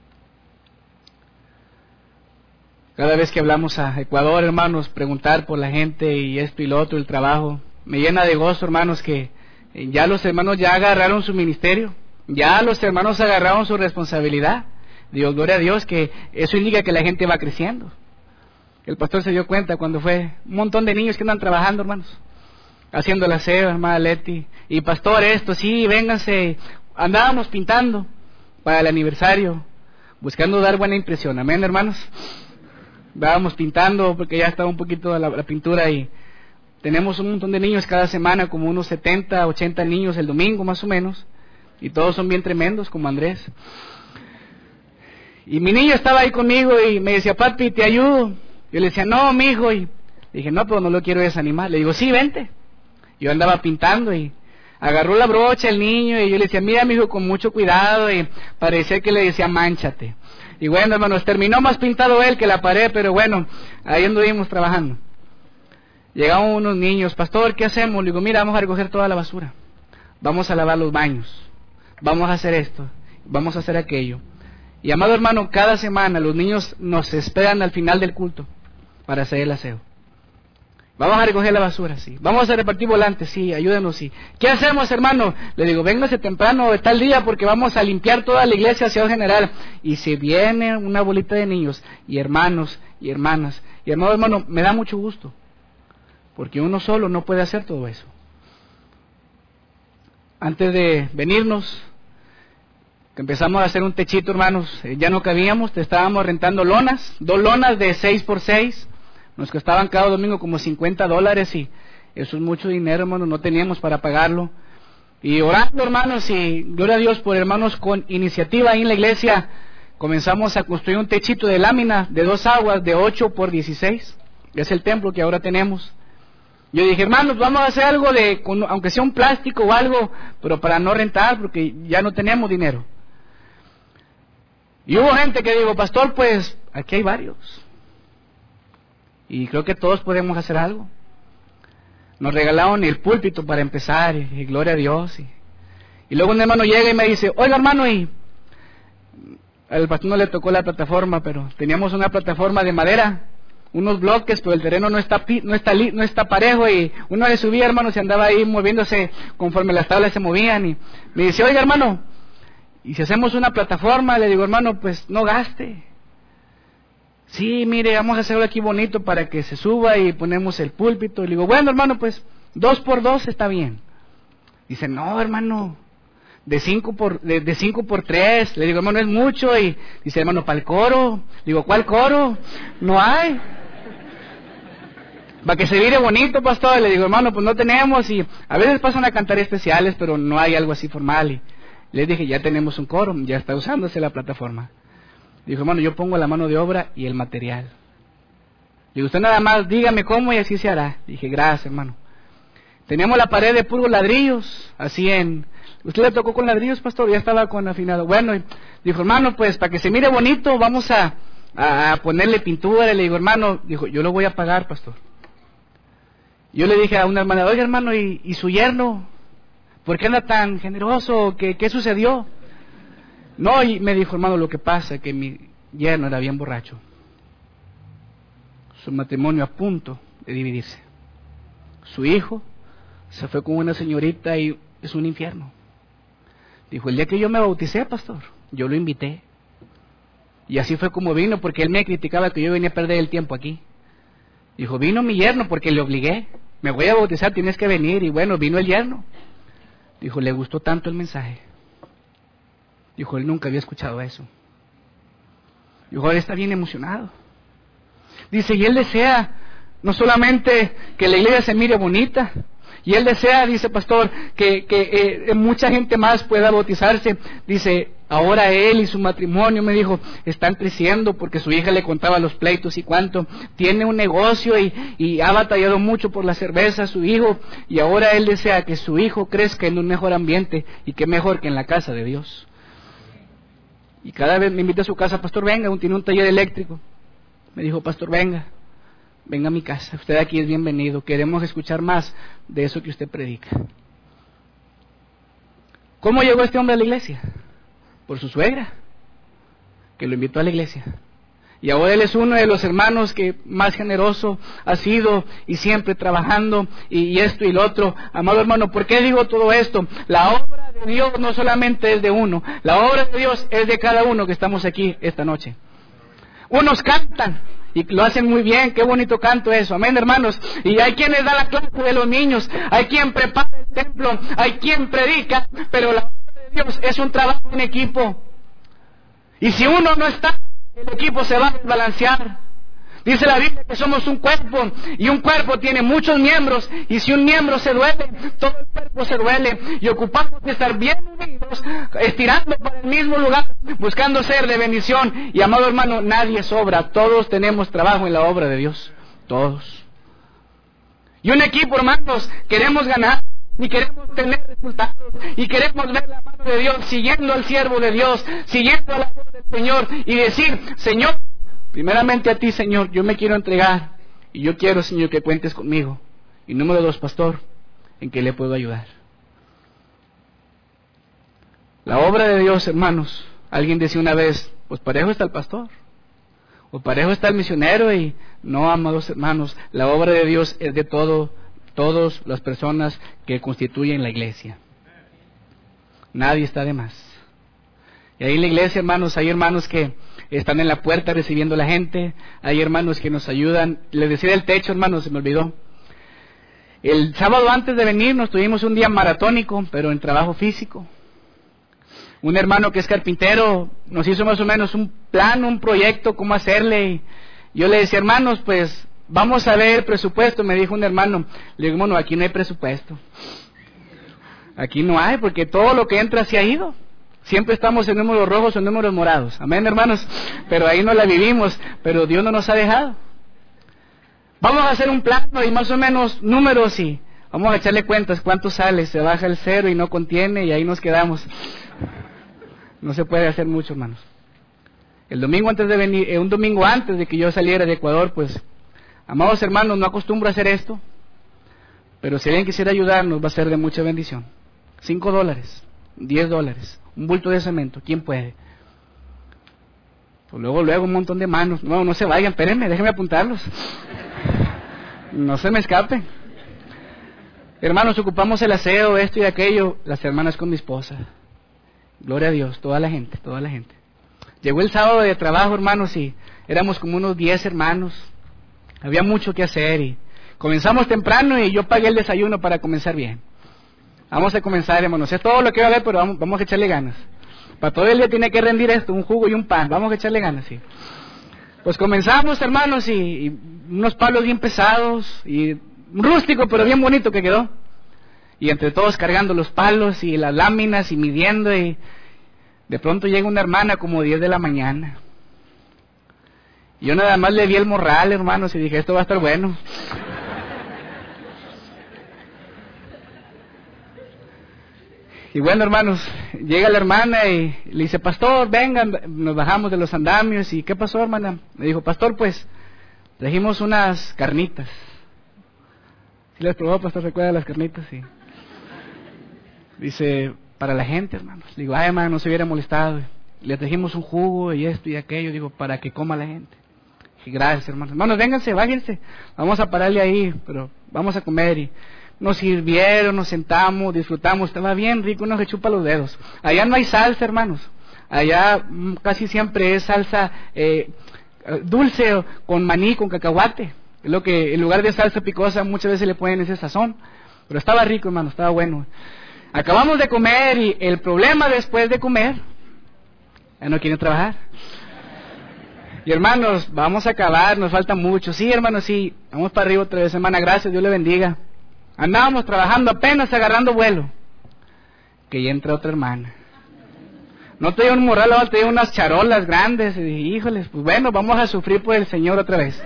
Cada vez que hablamos a Ecuador, hermanos, preguntar por la gente y esto y lo otro, el trabajo, me llena de gozo, hermanos, que ya los hermanos ya agarraron su ministerio, ya los hermanos agarraron su responsabilidad. Dios, gloria a Dios, que eso indica que la gente va creciendo. El pastor se dio cuenta cuando fue un montón de niños que andan trabajando, hermanos, haciendo el aseo, hermana Leti, y pastor, esto, sí, vénganse. Andábamos pintando para el aniversario, buscando dar buena impresión, amén, hermanos. Estábamos pintando porque ya estaba un poquito la pintura, y tenemos un montón de niños cada semana, como unos 70, 80 niños el domingo más o menos, y todos son bien tremendos, como Andrés. Y mi niño estaba ahí conmigo y me decía: papi, ¿te ayudo? Yo le decía: no, mijo. Y le dije: no, pero no lo quiero desanimar. Le digo: sí, vente. Yo andaba pintando y agarró la brocha el niño, y yo le decía: mira, mijo, con mucho cuidado, y parecía que le decía: mánchate. Y bueno, hermanos, terminó más pintado él que la pared, pero bueno, ahí anduvimos trabajando. Llegaron unos niños: pastor, ¿qué hacemos? Le digo: mira, vamos a recoger toda la basura, vamos a lavar los baños, vamos a hacer esto, vamos a hacer aquello. Y amado hermano, cada semana los niños nos esperan al final del culto para hacer el aseo. Vamos a recoger la basura, sí. Vamos a repartir volantes, sí, ayúdenos, sí. ¿Qué hacemos, hermano? Le digo: véngase temprano de tal día porque vamos a limpiar toda la iglesia, ciudad general. Y se viene una bolita de niños, y hermanos, y hermanas. Y hermano, me da mucho gusto, porque uno solo no puede hacer todo eso. Antes de venirnos, que empezamos a hacer un techito, hermanos, ya no cabíamos, estábamos rentando lonas, 2 lonas de 6x6. Nos costaban cada domingo como $50, y eso es mucho dinero, hermanos, no teníamos para pagarlo. Y orando, hermanos, y gloria a Dios por hermanos con iniciativa ahí en la iglesia, comenzamos a construir un techito de lámina de 2 aguas de 8x16. Es el templo que ahora tenemos. Yo dije: hermanos, vamos a hacer algo aunque sea un plástico o algo, pero para no rentar, porque ya no tenemos dinero. Y hubo gente que dijo: pastor, pues aquí hay varios, y creo que todos podemos hacer algo. Nos regalaron el púlpito para empezar, y gloria a Dios. Y luego un hermano llega y me dice: oiga, hermano, y al pastor no le tocó la plataforma, pero teníamos una plataforma de madera, unos bloques, pero el terreno no está parejo, y uno le subía, hermano, se andaba ahí moviéndose conforme las tablas se movían. Y me dice: oiga, hermano, y si hacemos una plataforma. Le digo: hermano, pues no gaste. Sí, mire, vamos a hacerlo aquí bonito para que se suba, y ponemos el púlpito. Y le digo: bueno, hermano, pues 2x2 está bien. Dice: no, hermano, de 5x3. Le digo: hermano, es mucho. Y dice: hermano, para el coro. Le digo: ¿cuál coro? No hay. Para que se mire bonito, pastor. Le digo: hermano, pues no tenemos, y a veces pasan a cantar especiales, pero no hay algo así formal. Y les dije: ya tenemos un coro, ya está usándose la plataforma. Dijo: hermano, yo pongo la mano de obra y el material. Digo: usted nada más dígame cómo y así se hará. Dije: gracias, hermano. Teníamos la pared de puros ladrillos, así en... ¿Usted le tocó con ladrillos, pastor? Ya estaba con afinado. Bueno, dijo: hermano, pues para que se mire bonito vamos a ponerle pintura. Le digo: hermano, dijo: yo lo voy a pagar, pastor. Yo le dije a una hermana: oye, hermano, ¿y su yerno? ¿Por qué anda tan generoso? ¿Qué sucedió? No, y me dijo, hermano, lo que pasa es que mi yerno era bien borracho. Su matrimonio a punto de dividirse. Su hijo se fue con una señorita y es un infierno. Dijo, el día que yo me bauticé, pastor, yo lo invité. Y así fue como vino, porque él me criticaba que yo venía a perder el tiempo aquí. Dijo, vino mi yerno porque le obligué. Me voy a bautizar, tienes que venir. Y bueno, vino el yerno. Dijo, le gustó tanto el mensaje. Dijo, él nunca había escuchado eso. Dijo, él está bien emocionado. Dice, y él desea no solamente que la iglesia se mire bonita, y él desea, dice pastor, que mucha gente más pueda bautizarse. Dice, ahora él y su matrimonio, me dijo, están creciendo porque su hija le contaba los pleitos y cuánto. Tiene un negocio y ha batallado mucho por la cerveza su hijo, y ahora él desea que su hijo crezca en un mejor ambiente, y qué mejor que en la casa de Dios. Y cada vez me invita a su casa, pastor, venga, tiene un taller eléctrico. Me dijo, pastor, venga a mi casa, usted aquí es bienvenido, queremos escuchar más de eso que usted predica. ¿Cómo llegó este hombre a la iglesia? Por su suegra, que lo invitó a la iglesia. Y ahora él es uno de los hermanos que más generoso ha sido, y siempre trabajando, y esto y lo otro. Amado hermano, ¿por qué digo todo esto? La obra de Dios no solamente es de uno, la obra de Dios es de cada uno que estamos aquí esta noche. Unos cantan y lo hacen muy bien, qué bonito canto eso, amén hermanos. Y hay quienes dan la clase de los niños, hay quien prepara el templo, hay quien predica, pero la obra de Dios es un trabajo en equipo. Y si uno no está, el equipo se va a desbalancear. Dice la Biblia que somos un cuerpo, y un cuerpo tiene muchos miembros, y si un miembro se duele, todo el cuerpo se duele, y ocupamos de estar bien unidos, estirando para el mismo lugar, buscando ser de bendición. Y amado hermano, nadie sobra, todos tenemos trabajo en la obra de Dios, todos. Y un equipo, hermanos, queremos ganar, y queremos tener resultados, y queremos ver la mano de Dios, siguiendo al siervo de Dios, siguiendo a la voz del Señor, y decir, Señor, primeramente a ti, Señor, yo me quiero entregar, y yo quiero, Señor, que cuentes conmigo. Y número 2, pastor, ¿en qué le puedo ayudar? La obra de Dios, hermanos, alguien decía una vez, pues parejo está el pastor, o parejo está el misionero, y no, amados hermanos, la obra de Dios es de todas las personas que constituyen la iglesia. Nadie está de más. Y ahí en la iglesia, hermanos, hay hermanos que están en la puerta recibiendo a la gente, hay hermanos que nos ayudan. Les decía del techo, hermanos, se me olvidó. El sábado antes de venir nos tuvimos un día maratónico, pero en trabajo físico. Un hermano que es carpintero nos hizo más o menos un plan, un proyecto, cómo hacerle. Y yo le decía, hermanos, pues vamos a ver presupuesto. Me dijo un hermano, le digo, bueno, aquí no hay presupuesto. Aquí no hay, porque todo lo que entra se ha ido. Siempre estamos en números rojos o en números morados. Amén, hermanos. Pero ahí no la vivimos. Pero Dios no nos ha dejado. Vamos a hacer un plano y más o menos números, y vamos a echarle cuentas. ¿Cuánto sale? Se baja el 0 y no contiene, y ahí nos quedamos. No se puede hacer mucho, hermanos. El domingo antes de venir, un domingo antes de que yo saliera de Ecuador, pues, amados hermanos, no acostumbro a hacer esto. Pero si alguien quisiera ayudarnos, va a ser de mucha bendición. $5, $10, un bulto de cemento, ¿quién puede? Pues luego un montón de manos. No se vayan, espérenme, déjenme apuntarlos. No se me escapen. Hermanos, ocupamos el aseo, esto y aquello, las hermanas con mi esposa. Gloria a Dios, toda la gente. Llegó el sábado de trabajo, hermanos, y éramos como unos 10 hermanos. Había mucho que hacer y comenzamos temprano, y yo pagué el desayuno para comenzar bien. Vamos a comenzar, hermanos. Es todo lo que va a haber, pero vamos a echarle ganas. Para todo el día tiene que rendir esto, un jugo y un pan. Vamos a echarle ganas, sí. Pues comenzamos, hermanos, y unos palos bien pesados, y rústico, pero bien bonito que quedó. Y entre todos cargando los palos y las láminas y midiendo, y de pronto llega una hermana como 10 de la mañana. Y yo nada más le vi el morral, hermanos, y dije, esto va a estar bueno. Y bueno, hermanos, llega la hermana y le dice, pastor, vengan, nos bajamos de los andamios. ¿Y qué pasó, hermana? Me dijo, pastor, pues trajimos unas carnitas. ¿Sí las probó, pastor? ¿Recuerda las carnitas? Sí. Dice, para la gente, hermanos. Le digo, ay, hermano, no se hubiera molestado. le trajimos un jugo y esto y aquello, digo, para que coma la gente. Dije, gracias, hermanos. Hermanos, vénganse, bájense, vamos a pararle ahí, pero vamos a comer. Y nos sirvieron, nos sentamos, disfrutamos, estaba bien rico, uno se chupa los dedos. Allá no hay salsa, hermanos. Allá casi siempre es salsa dulce con maní, con cacahuate. Es lo que en lugar de salsa picosa muchas veces le ponen ese sazón. Pero estaba rico, hermano, estaba bueno. Acabamos de comer y el problema después de comer, ya no quieren trabajar. Y hermanos, vamos a acabar, nos falta mucho. Sí, hermanos, sí, vamos para arriba otra vez, hermana, gracias, Dios le bendiga. Andábamos trabajando, apenas agarrando vuelo, que ya entra otra hermana. No traía un morral, traía unas charolas grandes. Y dije, híjoles, pues bueno, vamos a sufrir por el Señor otra vez.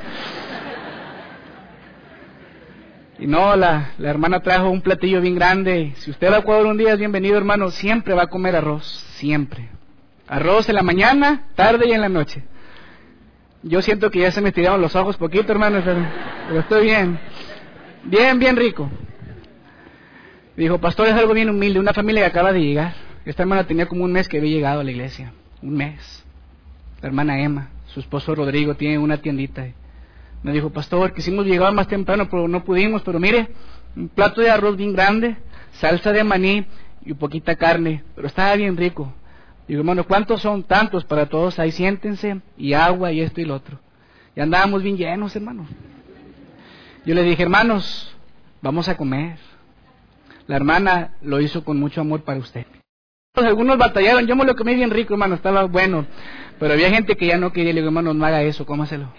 Y no, la hermana trajo un platillo bien grande. Si usted va a Ecuador un día, es bienvenido, hermano. Siempre va a comer arroz, siempre. Arroz en la mañana, tarde y en la noche. Yo siento que ya se me tiraron los ojos poquito, hermano, pero estoy bien. Bien rico. Dijo, pastor, es algo bien humilde, una familia que acaba de llegar. Esta hermana tenía como un mes que había llegado a la iglesia. Un mes. La hermana Emma, su esposo Rodrigo, tiene una tiendita. Me dijo, pastor, quisimos llegar más temprano, pero no pudimos. Pero mire, un plato de arroz bien grande, salsa de maní y poquita carne. Pero estaba bien rico. Digo, hermano, ¿cuántos son? Tantos para todos. Ahí siéntense, y agua, y esto y lo otro. Y andábamos bien llenos, hermano. Yo le dije, hermanos, vamos a comer. La hermana lo hizo con mucho amor para usted. Algunos batallaron, yo me lo comí bien rico, hermano, estaba bueno. Pero había gente que ya no quería. Le digo, hermano, no haga eso, cómaselo.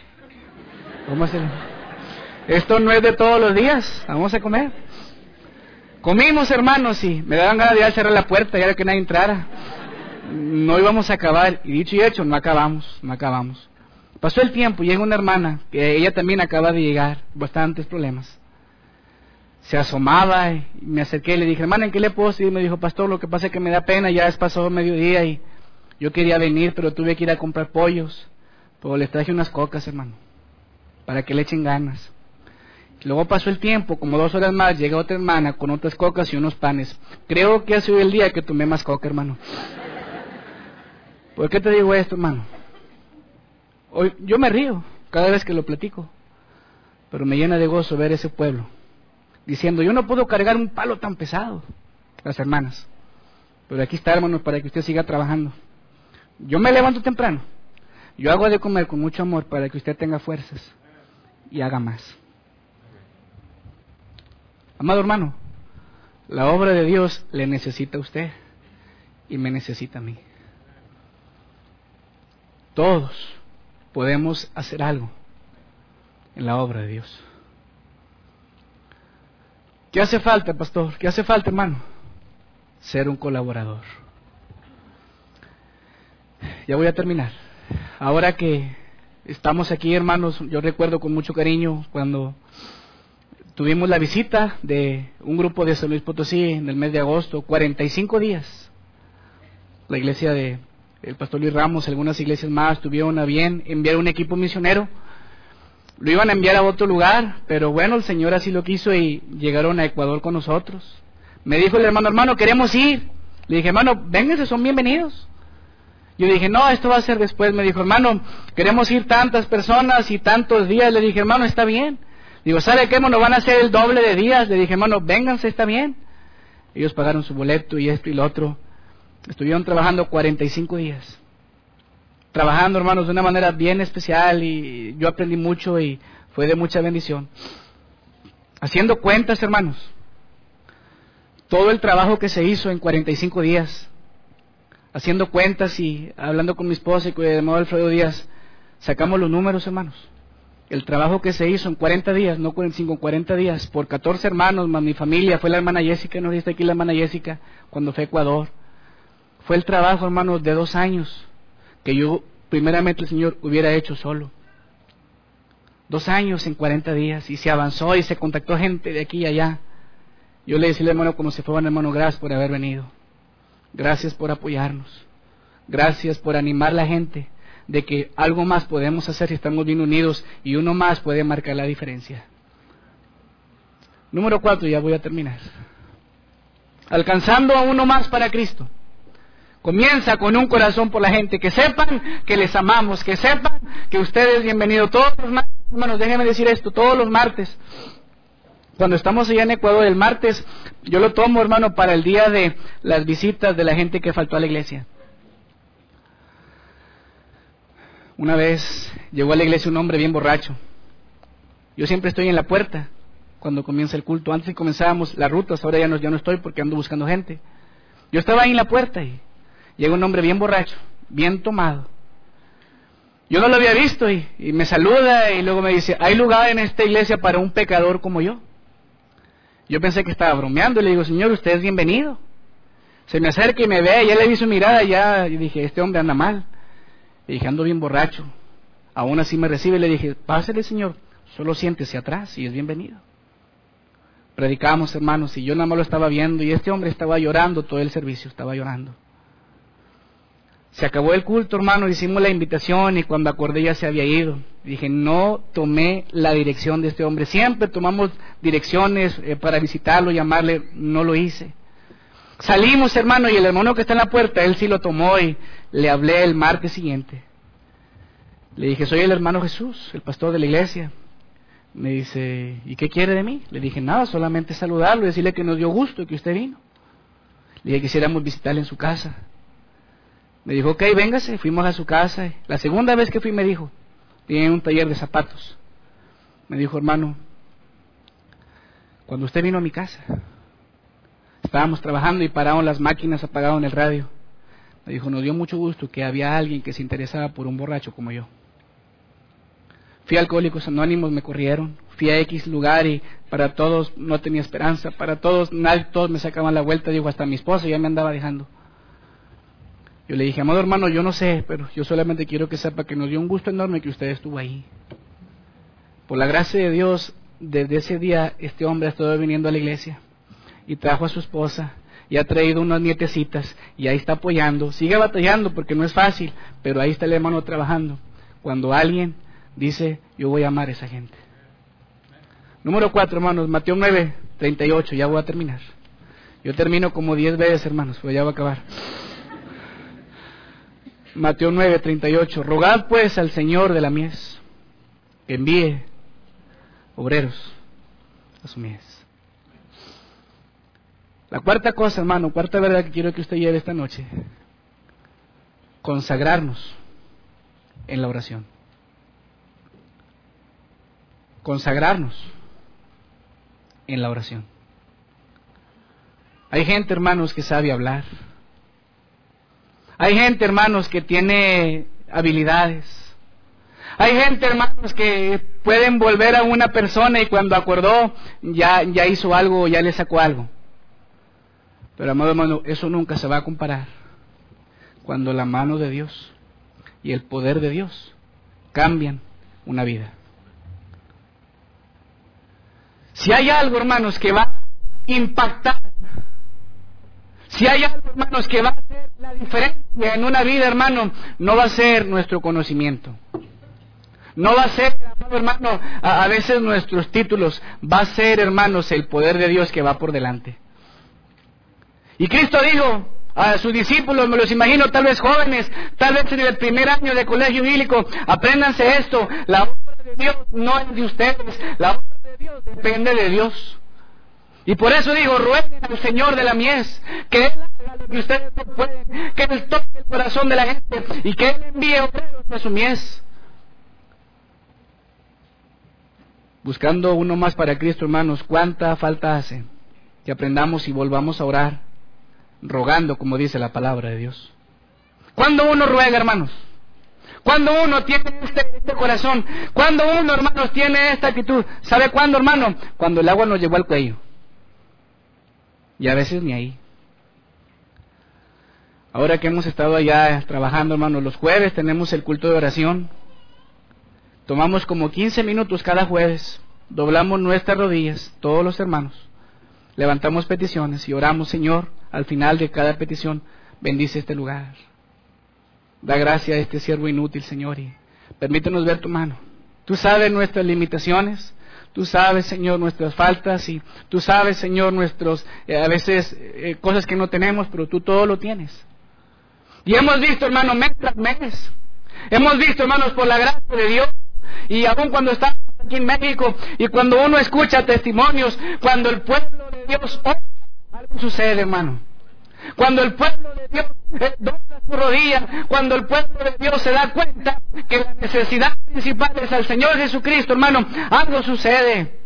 Esto no es de todos los días, vamos a comer. Comimos, hermanos, y me daban ganas de ir a cerrar la puerta, ya que nadie entrara. No íbamos a acabar, y dicho y hecho, no acabamos. Pasó el tiempo, llega una hermana, que ella también acaba de llegar, bastantes problemas. Se asomaba, y me acerqué y le dije, hermana, ¿en qué le puedo decir? Me dijo, pastor, lo que pasa es que me da pena, ya es pasado mediodía, y yo quería venir, pero tuve que ir a comprar pollos. Pero les traje unas cocas, hermano, para que le echen ganas. Luego pasó el tiempo, como 2 horas más, llega otra hermana con otras cocas y unos panes. Creo que ha sido el día que tomé más coca, hermano. ¿Por qué te digo esto, hermano? Hoy, yo me río cada vez que lo platico, pero me llena de gozo ver ese pueblo diciendo, yo no puedo cargar un palo tan pesado, las hermanas, pero aquí está, hermanos, para que usted siga trabajando. Yo me levanto temprano, yo hago de comer con mucho amor para que usted tenga fuerzas y haga más. Amado hermano, la obra de Dios le necesita a usted y me necesita a mí. Todos podemos hacer algo en la obra de Dios. ¿Qué hace falta, pastor? ¿Qué hace falta, hermano? Ser un colaborador. Ya voy a terminar. Ahora que estamos aquí, hermanos, yo recuerdo con mucho cariño cuando tuvimos la visita de un grupo de San Luis Potosí en el mes de agosto, 45 días. La iglesia de el pastor Luis Ramos, algunas iglesias más tuvieron a bien enviar un equipo misionero. Lo iban a enviar a otro lugar, pero bueno, el Señor así lo quiso y llegaron a Ecuador con nosotros. Me dijo el hermano, queremos ir. Le dije, hermano, vénganse, son bienvenidos. Yo dije, no, esto va a ser después. Me dijo, hermano, queremos ir tantas personas y tantos días. Le dije, hermano, está bien. Digo, ¿sabe qué, hermano? Van a ser el doble de días. Le dije, hermano, vénganse, está bien. Ellos pagaron su boleto y esto y lo otro. Estuvieron trabajando 45 días. Trabajando, hermanos, de una manera bien especial y yo aprendí mucho y fue de mucha bendición. Haciendo cuentas, hermanos, todo el trabajo que se hizo en 45 días, haciendo cuentas y hablando con mi esposa y con el hermano Alfredo Díaz, sacamos los números, hermanos. El trabajo que se hizo en 40 días, no 45, en 40 días, por 14 hermanos, más mi familia, fue la hermana Jessica, no está aquí la hermana Jessica, cuando fue a Ecuador. Fue el trabajo, hermanos, de 2 años, que yo, primeramente, el Señor hubiera hecho solo. 2 años en 40 días, y se avanzó y se contactó gente de aquí y allá. Yo le decía al hermano, como se fue, hermano, gracias por haber venido. Gracias por apoyarnos. Gracias por animar a la gente de que algo más podemos hacer si estamos bien unidos y uno más puede marcar la diferencia. Número 4, ya voy a terminar. Alcanzando a uno más para Cristo. Comienza con un corazón por la gente, que sepan que les amamos, que sepan que usted es bienvenido. Todos los martes, hermanos, déjenme decir esto, todos los martes, cuando estamos allá en Ecuador, el martes, yo lo tomo, hermano, para el día de las visitas de la gente que faltó a la iglesia. Una vez llegó a la iglesia un hombre bien borracho. Yo siempre estoy en la puerta cuando comienza el culto. Antes comenzábamos las rutas, ahora ya no estoy porque ando buscando gente. Yo estaba ahí en la puerta y llega un hombre bien borracho, bien tomado. Yo no lo había visto y me saluda y luego me dice, ¿hay lugar en esta iglesia para un pecador como yo? Yo pensé que estaba bromeando y le digo, Señor, usted es bienvenido. Se me acerca y me ve, ya le vi su mirada, ya y dije, este hombre anda mal. Le dije, ando bien borracho. Aún así me recibe y le dije, pásele, Señor, solo siéntese atrás y es bienvenido. Predicábamos, hermanos, y yo nada más lo estaba viendo y este hombre estaba llorando todo el servicio, estaba llorando. Se acabó el culto, hermano, hicimos la invitación y cuando acordé ya se había ido. Dije, no tomé la dirección de este hombre. Siempre tomamos direcciones para visitarlo, llamarle, no lo hice. Salimos, hermano, y el hermano que está en la puerta, él sí lo tomó y le hablé el martes siguiente. Le dije, soy el hermano Jesús, el pastor de la iglesia. Me dice, ¿y qué quiere de mí? Le dije, nada, solamente saludarlo y decirle que nos dio gusto que usted vino. Le dije, quisiéramos visitarle en su casa. Me dijo, ok, véngase, fuimos a su casa. La segunda vez que fui me dijo, tiene un taller de zapatos. Me dijo, hermano, cuando usted vino a mi casa, estábamos trabajando y pararon las máquinas, apagaron el radio. Me dijo, nos dio mucho gusto que había alguien que se interesaba por un borracho como yo. Fui a Alcohólicos Anónimos, me corrieron. Fui a X lugar y para todos no tenía esperanza. Para todos, todos me sacaban la vuelta. Digo, hasta mi esposa ya me andaba dejando. Yo le dije, amado hermano, yo no sé, pero yo solamente quiero que sepa que nos dio un gusto enorme que usted estuvo ahí. Por la gracia de Dios, desde ese día este hombre ha estado viniendo a la iglesia y trajo a su esposa y ha traído unas nietecitas y ahí está apoyando. Sigue batallando porque no es fácil, pero ahí está el hermano trabajando. Cuando alguien dice, yo voy a amar a esa gente. Número 4, hermanos, Mateo 9:38, ya voy a terminar. Yo termino como 10 veces, hermanos, pues ya va a acabar. Mateo 9:38, rogad pues al Señor de la mies que envíe obreros a su mies. La cuarta cosa, hermano, cuarta verdad que quiero que usted lleve esta noche, consagrarnos en la oración. Consagrarnos en la oración. Hay gente, hermanos, que sabe hablar. Hay gente, hermanos, que tiene habilidades. Hay gente, hermanos, que pueden volver a una persona y cuando acordó ya hizo algo, ya le sacó algo. Pero, amado hermano, eso nunca se va a comparar cuando la mano de Dios y el poder de Dios cambian una vida. Si hay algo, hermanos, que va a impactar, si hay algo, hermanos, que va a hacer la diferencia en una vida, hermano, no va a ser nuestro conocimiento. No va a ser, hermano, a veces nuestros títulos. Va a ser, hermanos, el poder de Dios que va por delante. Y Cristo dijo a sus discípulos, me los imagino, tal vez jóvenes, tal vez en el primer año de colegio bíblico, apréndanse esto, la obra de Dios no es de ustedes, la obra de Dios depende de Dios. Y por eso digo, rueguen al Señor de la mies, que Él haga lo que ustedes no pueden, que Él toque el corazón de la gente y que Él envíe obreros a su mies. Buscando uno más para Cristo, hermanos, ¿cuánta falta hace que aprendamos y volvamos a orar, rogando, como dice la palabra de Dios? ¿Cuándo uno ruega, hermanos? Cuando uno tiene este corazón, cuando uno, hermanos, tiene esta actitud, ¿sabe cuándo, hermano? Cuando el agua nos llegó al cuello. Y a veces ni ahí. Ahora que hemos estado allá trabajando, hermanos, los jueves tenemos el culto de oración. Tomamos como 15 minutos cada jueves, doblamos nuestras rodillas, todos los hermanos, levantamos peticiones y oramos, Señor, al final de cada petición, bendice este lugar. Da gracia a este siervo inútil, Señor, y permítenos ver tu mano. Tú sabes nuestras limitaciones, tú sabes, Señor, nuestras faltas, y tú sabes, Señor, nuestros, a veces, cosas que no tenemos, pero tú todo lo tienes. Y hemos visto, hermanos, mes tras mes. Hemos visto, hermanos, por la gracia de Dios. Y aún cuando estamos aquí en México, y cuando uno escucha testimonios, cuando el pueblo de Dios ora, algo sucede, hermano. Cuando el pueblo de Dios dobla su rodilla, cuando el pueblo de Dios se da cuenta que la necesidad principal es al Señor Jesucristo, hermano, algo sucede.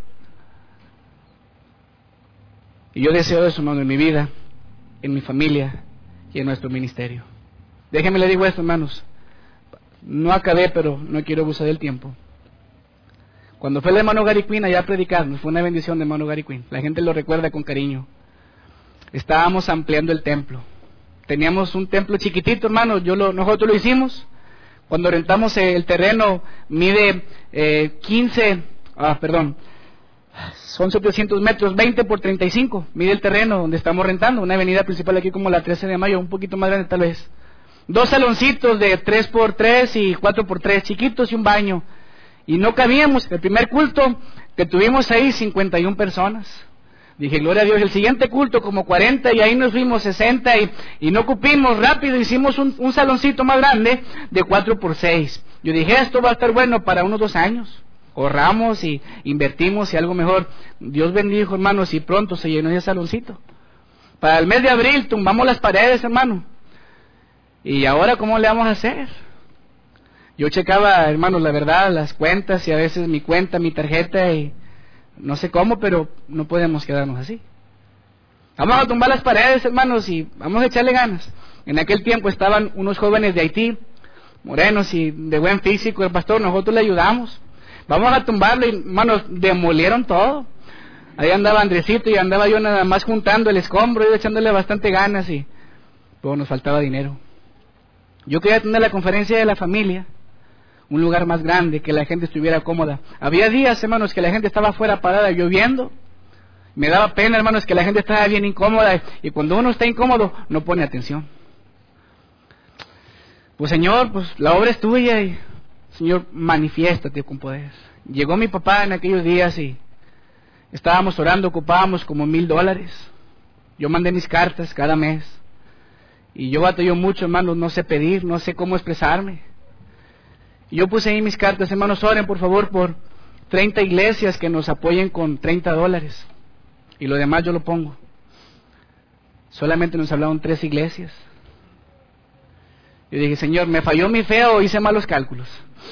Y yo deseo eso, hermano, en mi vida, en mi familia y en nuestro ministerio. Déjenme le digo esto, hermanos. No acabé, pero no quiero abusar del tiempo. Cuando fue el hermano Gary Quinn allá a predicar, fue una bendición de hermano Gary Quinn. La gente lo recuerda con cariño. Estábamos ampliando el templo. Teníamos un templo chiquitito, hermano. Nosotros lo hicimos. Cuando rentamos el terreno, mide son 700 metros, 20 por 35. Mide el terreno donde estamos rentando. Una avenida principal aquí como la 13 de mayo, un poquito más grande tal vez. 2 saloncitos de 3 por 3 y 4 por 3, chiquitos, y un baño. Y no cabíamos. El primer culto que tuvimos ahí, 51 personas. Dije, gloria a Dios. El siguiente culto, como 40, y ahí nos fuimos 60, y no cupimos. Rápido hicimos un saloncito más grande de 4 por 6. Yo dije, esto va a estar bueno para unos 2 años. Ahorramos y invertimos y algo mejor. Dios bendijo, hermanos, y pronto se llenó ese saloncito. Para el mes de abril tumbamos las paredes, hermano. ¿Y ahora cómo le vamos a hacer? Yo checaba, hermanos, la verdad, las cuentas, y a veces mi cuenta, mi tarjeta, y no sé cómo, pero no podemos quedarnos así. Vamos a tumbar las paredes, hermanos, y vamos a echarle ganas. En aquel tiempo estaban unos jóvenes de Haití, morenos y de buen físico. El pastor, nosotros le ayudamos. Vamos a tumbarlo, y, hermanos, demolieron todo. Ahí andaba Andresito y andaba yo nada más juntando el escombro y echándole bastante ganas, y pues nos faltaba dinero. Yo quería tener la conferencia de la familia, un lugar más grande, que la gente estuviera cómoda. Había días, hermanos, que la gente estaba afuera parada lloviendo. Me daba pena, hermanos, que la gente estaba bien incómoda, y cuando uno está incómodo no pone atención. Pues Señor, pues la obra es tuya, y Señor, manifiéstate con poder. Llegó mi papá en aquellos días y estábamos orando, ocupábamos como $1,000. Yo mandé mis cartas cada mes. Y yo batallo mucho, hermanos, no sé pedir, no sé cómo expresarme. Y yo puse ahí mis cartas, hermanos, oren por favor por 30 iglesias que nos apoyen con $30. Y lo demás yo lo pongo. Solamente nos hablaron 3 iglesias. Yo dije, Señor, ¿me falló mi fe o hice malos cálculos?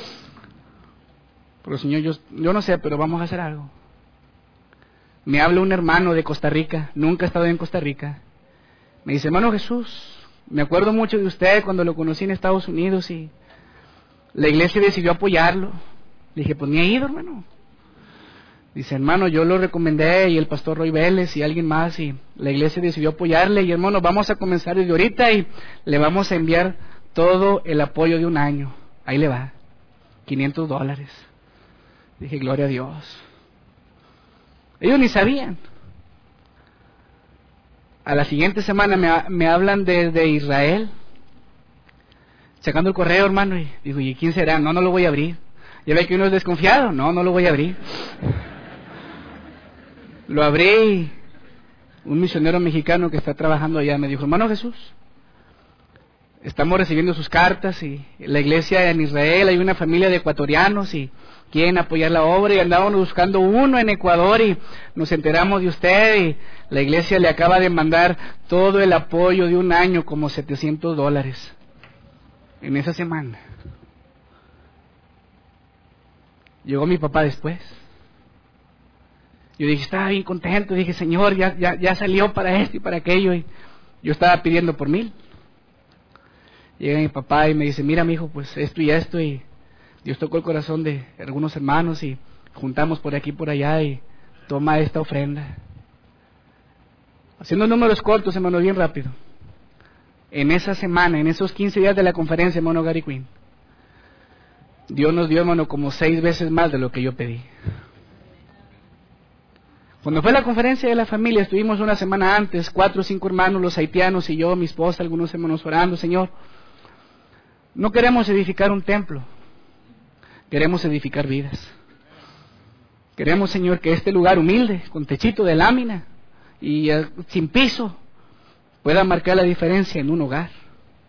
Pero Señor, yo no sé, pero vamos a hacer algo. Me habla un hermano de Costa Rica, nunca he estado en Costa Rica. Me dice, hermano Jesús, me acuerdo mucho de usted cuando lo conocí en Estados Unidos y la iglesia decidió apoyarlo. Le dije, pues ni he ido, hermano. Dice, hermano, yo lo recomendé, y el pastor Roy Vélez y alguien más, y la iglesia decidió apoyarle. Y hermano, vamos a comenzar desde ahorita y le vamos a enviar todo el apoyo de 1 año. Ahí le va, $500. Dije, gloria a Dios. Ellos ni sabían. A la siguiente semana me hablan desde Israel, sacando el correo, hermano, y digo, ¿y quién será? No lo voy a abrir. ¿Ya ve que uno es desconfiado? No lo voy a abrir. Lo abrí. Un misionero mexicano que está trabajando allá me dijo, hermano Jesús, estamos recibiendo sus cartas, y la iglesia en Israel, hay una familia de ecuatorianos y quieren apoyar la obra, y andábamos buscando uno en Ecuador y nos enteramos de usted, y la iglesia le acaba de mandar todo el apoyo de 1 año, como $700 en esa semana. Llegó mi papá después. Yo dije, estaba bien contento, dije, Señor, ya salió para esto y para aquello, y yo estaba pidiendo por 1,000. Llega mi papá y me dice, mira, mijo, pues esto y esto, y Dios tocó el corazón de algunos hermanos y juntamos por aquí y por allá, y toma esta ofrenda. Haciendo números cortos, hermano, bien rápido. En esa semana, en esos 15 días de la conferencia, hermano Gary Quinn, Dios nos dio, hermano, como 6 veces más de lo que yo pedí. Cuando fue la conferencia de la familia, estuvimos una semana antes, 4 o 5 hermanos, los haitianos y yo, mi esposa, algunos hermanos orando, Señor, no queremos edificar un templo, queremos edificar vidas. Queremos, Señor, que este lugar humilde, con techito de lámina y sin piso, pueda marcar la diferencia en un hogar.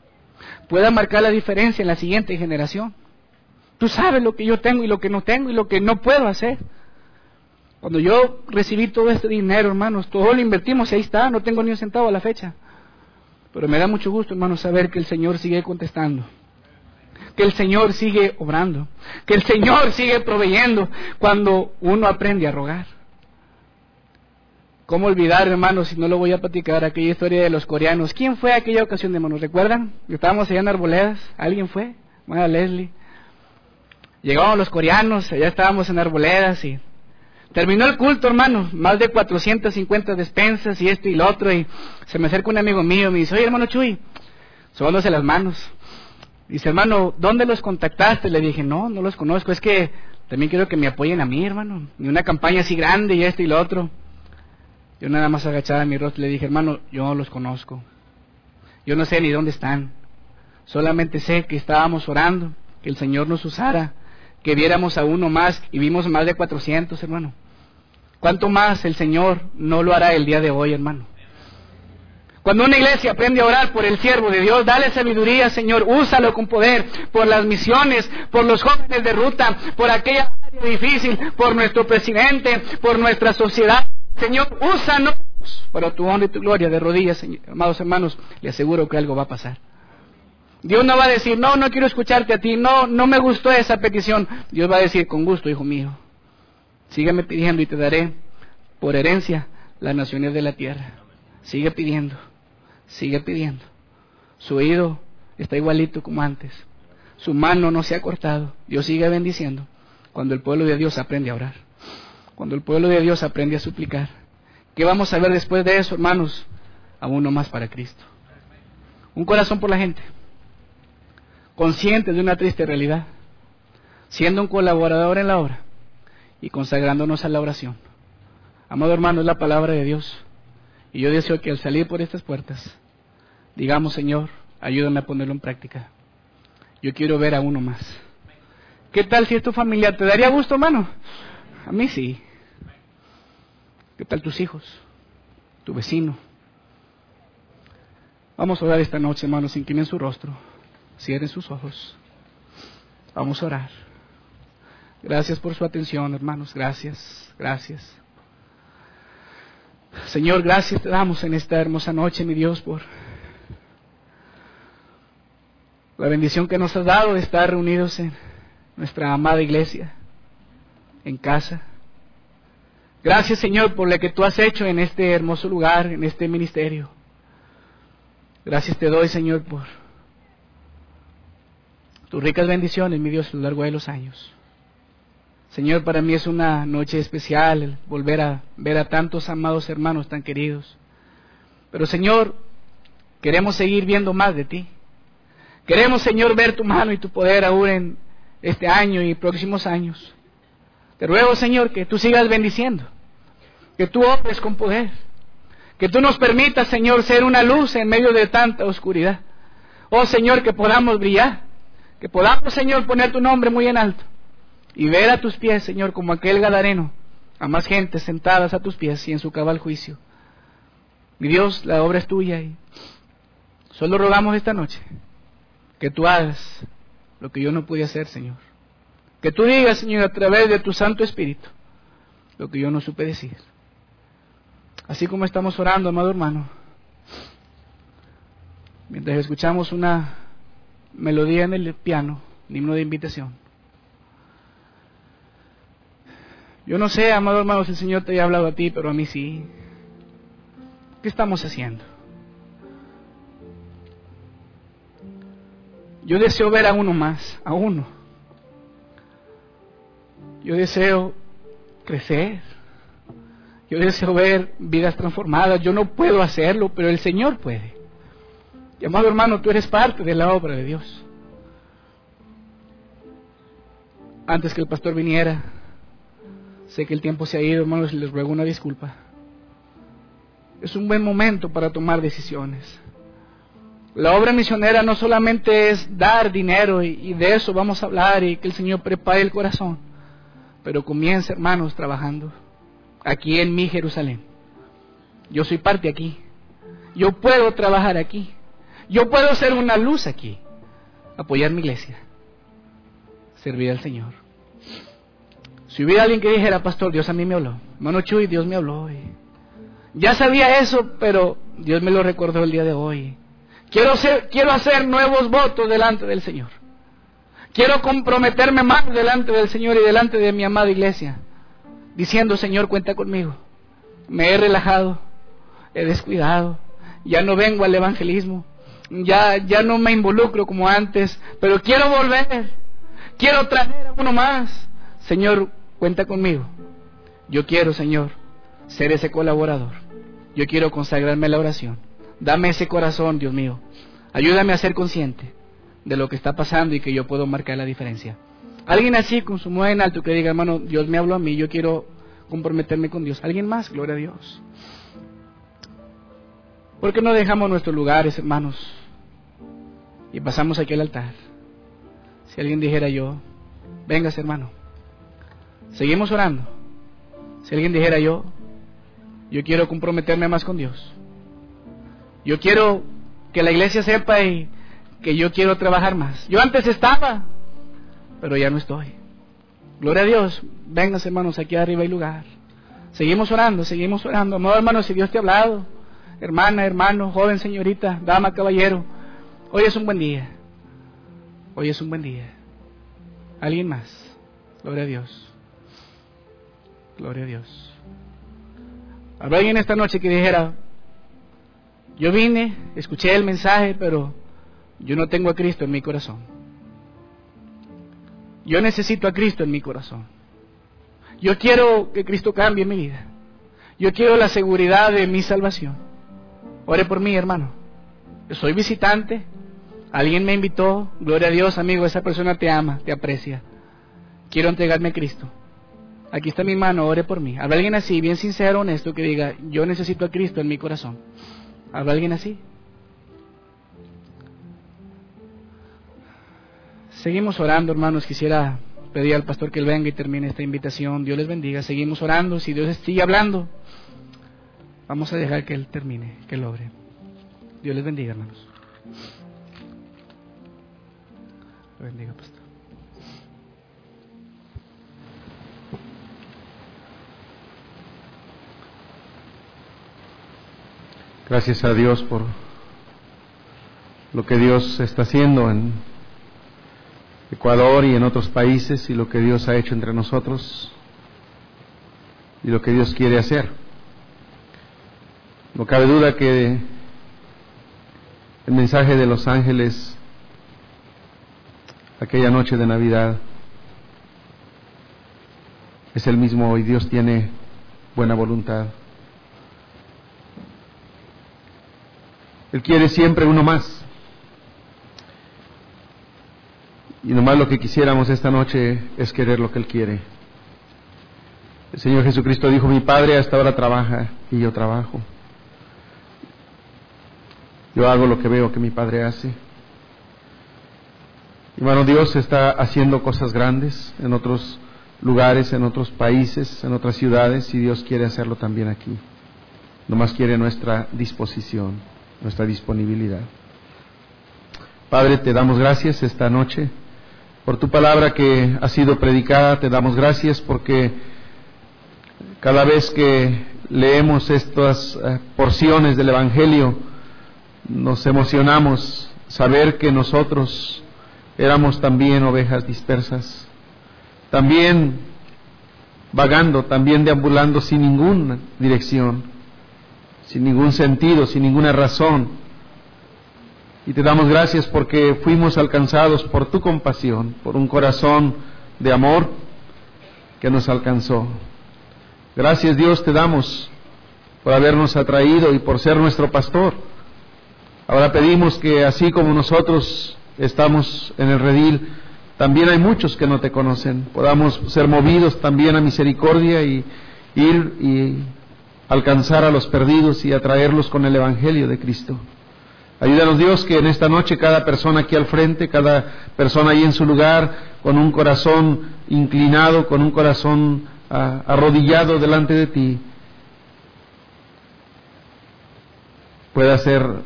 pueda marcar la diferencia en la siguiente generación. Tú sabes lo que yo tengo y lo que no tengo y lo que no puedo hacer. Cuando yo recibí todo este dinero, hermanos, todo lo invertimos y ahí está, no tengo ni un centavo a la fecha. Pero me da mucho gusto, hermanos, saber que el Señor sigue contestando, que el Señor sigue obrando, que el Señor sigue proveyendo cuando uno aprende a rogar. ¿Cómo olvidar, hermanos, si no lo voy a platicar, aquella historia de los coreanos? ¿Quién fue aquella ocasión, hermanos? ¿Recuerdan? Estábamos allá en Arboledas, ¿alguien fue? Bueno, Leslie. Llegaban los coreanos, allá estábamos en Arboledas y terminó el culto, hermano, más de 450 despensas y esto y lo otro, y se me acerca un amigo mío y me dice, oye, hermano Chuy, sobándose las manos, dice, hermano, ¿dónde los contactaste? Le dije, no los conozco, es que también quiero que me apoyen a mí, hermano, y una campaña así grande y esto y lo otro. Yo nada más agachaba mi rostro y le dije, hermano, yo no los conozco, yo no sé ni dónde están, solamente sé que estábamos orando, que el Señor nos usara, que viéramos a uno más, y vimos más de 400, hermano. ¿Cuánto más el Señor no lo hará el día de hoy, hermano? Cuando una iglesia aprende a orar por el siervo de Dios, dale sabiduría, Señor, úsalo con poder, por las misiones, por los jóvenes de ruta, por aquella área difícil, por nuestro presidente, por nuestra sociedad. Señor, úsanos para tu honra y tu gloria. De rodillas, Señor, amados hermanos, le aseguro que algo va a pasar. Dios no va a decir, no quiero escucharte a ti, no me gustó esa petición. Dios va a decir, con gusto, hijo mío, sígueme pidiendo y te daré por herencia las naciones de la tierra. Sigue pidiendo. Su oído está igualito como antes. Su mano no se ha cortado. Dios sigue bendiciendo cuando el pueblo de Dios aprende a orar. Cuando el pueblo de Dios aprende a suplicar. ¿Qué vamos a ver después de eso, hermanos? A uno más para Cristo. Un corazón por la gente. Conscientes de una triste realidad, siendo un colaborador en la obra y consagrándonos a la oración. Amado hermano, es la palabra de Dios, y yo deseo que al salir por estas puertas, digamos, Señor, ayúdame a ponerlo en práctica. Yo quiero ver a uno más. ¿Qué tal si es tu familia? ¿Te daría gusto, hermano? A mí sí. ¿Qué tal tus hijos? ¿Tu vecino? Vamos a orar esta noche, hermanos, inclinen su rostro. Cierren sus ojos. Vamos a orar. Gracias por su atención, hermanos. Gracias. Señor, gracias te damos en esta hermosa noche, mi Dios, por la bendición que nos has dado de estar reunidos en nuestra amada iglesia, en casa. Gracias, Señor, por lo que tú has hecho en este hermoso lugar, en este ministerio. Gracias te doy, Señor, por tus ricas bendiciones, mi Dios, a lo largo de los años. Señor, para mí es una noche especial el volver a ver a tantos amados hermanos tan queridos. Pero, Señor, queremos seguir viendo más de ti. Queremos, Señor, ver tu mano y tu poder aún en este año y próximos años. Te ruego, Señor, que tú sigas bendiciendo, que tú obres con poder, que tú nos permitas, Señor, ser una luz en medio de tanta oscuridad. Oh, Señor, que podamos brillar. Que podamos, Señor, poner tu nombre muy en alto y ver a tus pies, Señor, como aquel gadareno, a más gente sentadas a tus pies y en su cabal juicio. Mi Dios, la obra es tuya y solo rogamos esta noche que tú hagas lo que yo no pude hacer, Señor. Que tú digas, Señor, a través de tu Santo Espíritu, lo que yo no supe decir. Así como estamos orando, amado hermano, mientras escuchamos una melodía en el piano, un himno de invitación. Yo no sé, amado hermano, si el Señor te haya hablado a ti, pero a mí sí. ¿Qué estamos haciendo? Yo deseo ver a uno más, a uno. Yo deseo crecer. Yo deseo ver vidas transformadas. Yo no puedo hacerlo, pero el Señor puede. Y amado hermano, tú eres parte de la obra de Dios. Antes que el pastor viniera, sé que el tiempo se ha ido, hermanos, y les ruego una disculpa. Es un buen momento para tomar decisiones. La obra misionera no solamente es dar dinero, y de eso vamos a hablar, y que el Señor prepare el corazón, pero comienza, hermanos, trabajando aquí en mi Jerusalén. Yo soy parte aquí. Yo puedo trabajar aquí. Yo puedo ser una luz aquí, apoyar mi iglesia, servir al Señor. Si hubiera alguien que dijera, pastor, Dios a mí me habló, hermano Chuy, Dios me habló hoy. Ya sabía eso, pero Dios me lo recordó el día de hoy. Quiero hacer nuevos votos delante del Señor. Quiero comprometerme más delante del Señor y delante de mi amada iglesia, diciendo, Señor, cuenta conmigo. Me he relajado, he descuidado, ya no vengo al evangelismo, ya no me involucro como antes, pero quiero volver, quiero traer a uno más. Señor, cuenta conmigo. Yo quiero, Señor, ser ese colaborador. Yo quiero consagrarme a la oración. Dame ese corazón, Dios mío. Ayúdame a ser consciente de lo que está pasando y que yo puedo marcar la diferencia. Alguien así, con su mano en alto, que diga, hermano, Dios me habló a mí, yo quiero comprometerme con Dios. ¿Alguien más? Gloria a Dios. ¿Por qué no dejamos nuestros lugares, hermanos, y pasamos aquí al altar? Si alguien dijera yo, véngase, hermano. Seguimos orando. Si alguien dijera yo quiero comprometerme más con Dios. Yo quiero que la iglesia sepa y que yo quiero trabajar más. Yo antes estaba, pero ya no estoy. Gloria a Dios. Vénganse, hermanos, aquí arriba hay lugar. Seguimos orando, seguimos orando. Amado hermano, si Dios te ha hablado, hermana, hermano, joven, señorita, dama, caballero, hoy es un buen día. Hoy es un buen día. ¿Alguien más? Gloria a Dios. Gloria a Dios. ¿Habrá alguien esta noche que dijera, yo vine, escuché el mensaje, pero yo no tengo a Cristo en mi corazón? Yo necesito a Cristo en mi corazón. Yo quiero que Cristo cambie mi vida. Yo quiero la seguridad de mi salvación. Ore por mí, hermano. Yo soy visitante. Alguien me invitó. Gloria a Dios, amigo. Esa persona te ama, te aprecia. Quiero entregarme a Cristo. Aquí está mi mano, ore por mí. ¿Habrá alguien así, bien sincero, honesto, que diga, yo necesito a Cristo en mi corazón? ¿Habrá alguien así? Seguimos orando, hermanos. Quisiera pedir al pastor que él venga y termine esta invitación. Dios les bendiga. Seguimos orando. Si Dios sigue hablando, vamos a dejar que él termine, que él obre. Dios les bendiga, hermanos. Dios bendiga, pastor. Gracias a Dios por lo que Dios está haciendo en Ecuador y en otros países, y lo que Dios ha hecho entre nosotros y lo que Dios quiere hacer. No cabe duda que el mensaje de los ángeles aquella noche de Navidad es el mismo hoy. Dios tiene buena voluntad. Él quiere siempre uno más. Y nomás lo que quisiéramos esta noche es querer lo que Él quiere. El Señor Jesucristo dijo, mi Padre hasta ahora trabaja y yo trabajo. Yo hago lo que veo que mi Padre hace. Hermano, Dios está haciendo cosas grandes en otros lugares, en otros países, en otras ciudades, y Dios quiere hacerlo también aquí. Nomás quiere nuestra disposición, nuestra disponibilidad. Padre, te damos gracias esta noche por tu palabra que ha sido predicada. Te damos gracias porque cada vez que leemos estas porciones del Evangelio nos emocionamos saber que nosotros éramos también ovejas dispersas, también vagando, también deambulando sin ninguna dirección, sin ningún sentido, sin ninguna razón. Y te damos gracias porque fuimos alcanzados por tu compasión, por un corazón de amor que nos alcanzó. Gracias, Dios, te damos por habernos atraído y por ser nuestro pastor. Ahora pedimos que así como nosotros estamos en el redil, también hay muchos que no te conocen. Podamos ser movidos también a misericordia y ir y alcanzar a los perdidos y atraerlos con el Evangelio de Cristo. Ayúdanos, Dios, que en esta noche cada persona aquí al frente, cada persona ahí en su lugar, con un corazón inclinado, con un corazón arrodillado delante de ti, pueda ser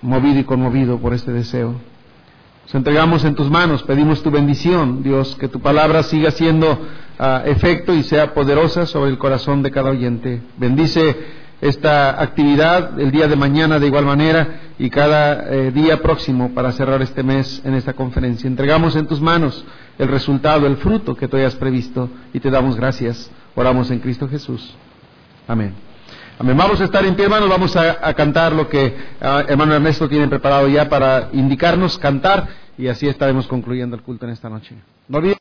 movido y conmovido por este deseo. Nos entregamos en tus manos, pedimos tu bendición, Dios, que tu palabra siga siendo efecto y sea poderosa sobre el corazón de cada oyente. Bendice esta actividad el día de mañana de igual manera y cada día próximo para cerrar este mes en esta conferencia. Entregamos en tus manos el resultado, el fruto que tú hayas previsto y te damos gracias. Oramos en Cristo Jesús. Amén. Amén. Vamos a estar en pie, hermanos, vamos a cantar lo que hermano Ernesto tiene preparado ya para indicarnos cantar y así estaremos concluyendo el culto en esta noche. No olviden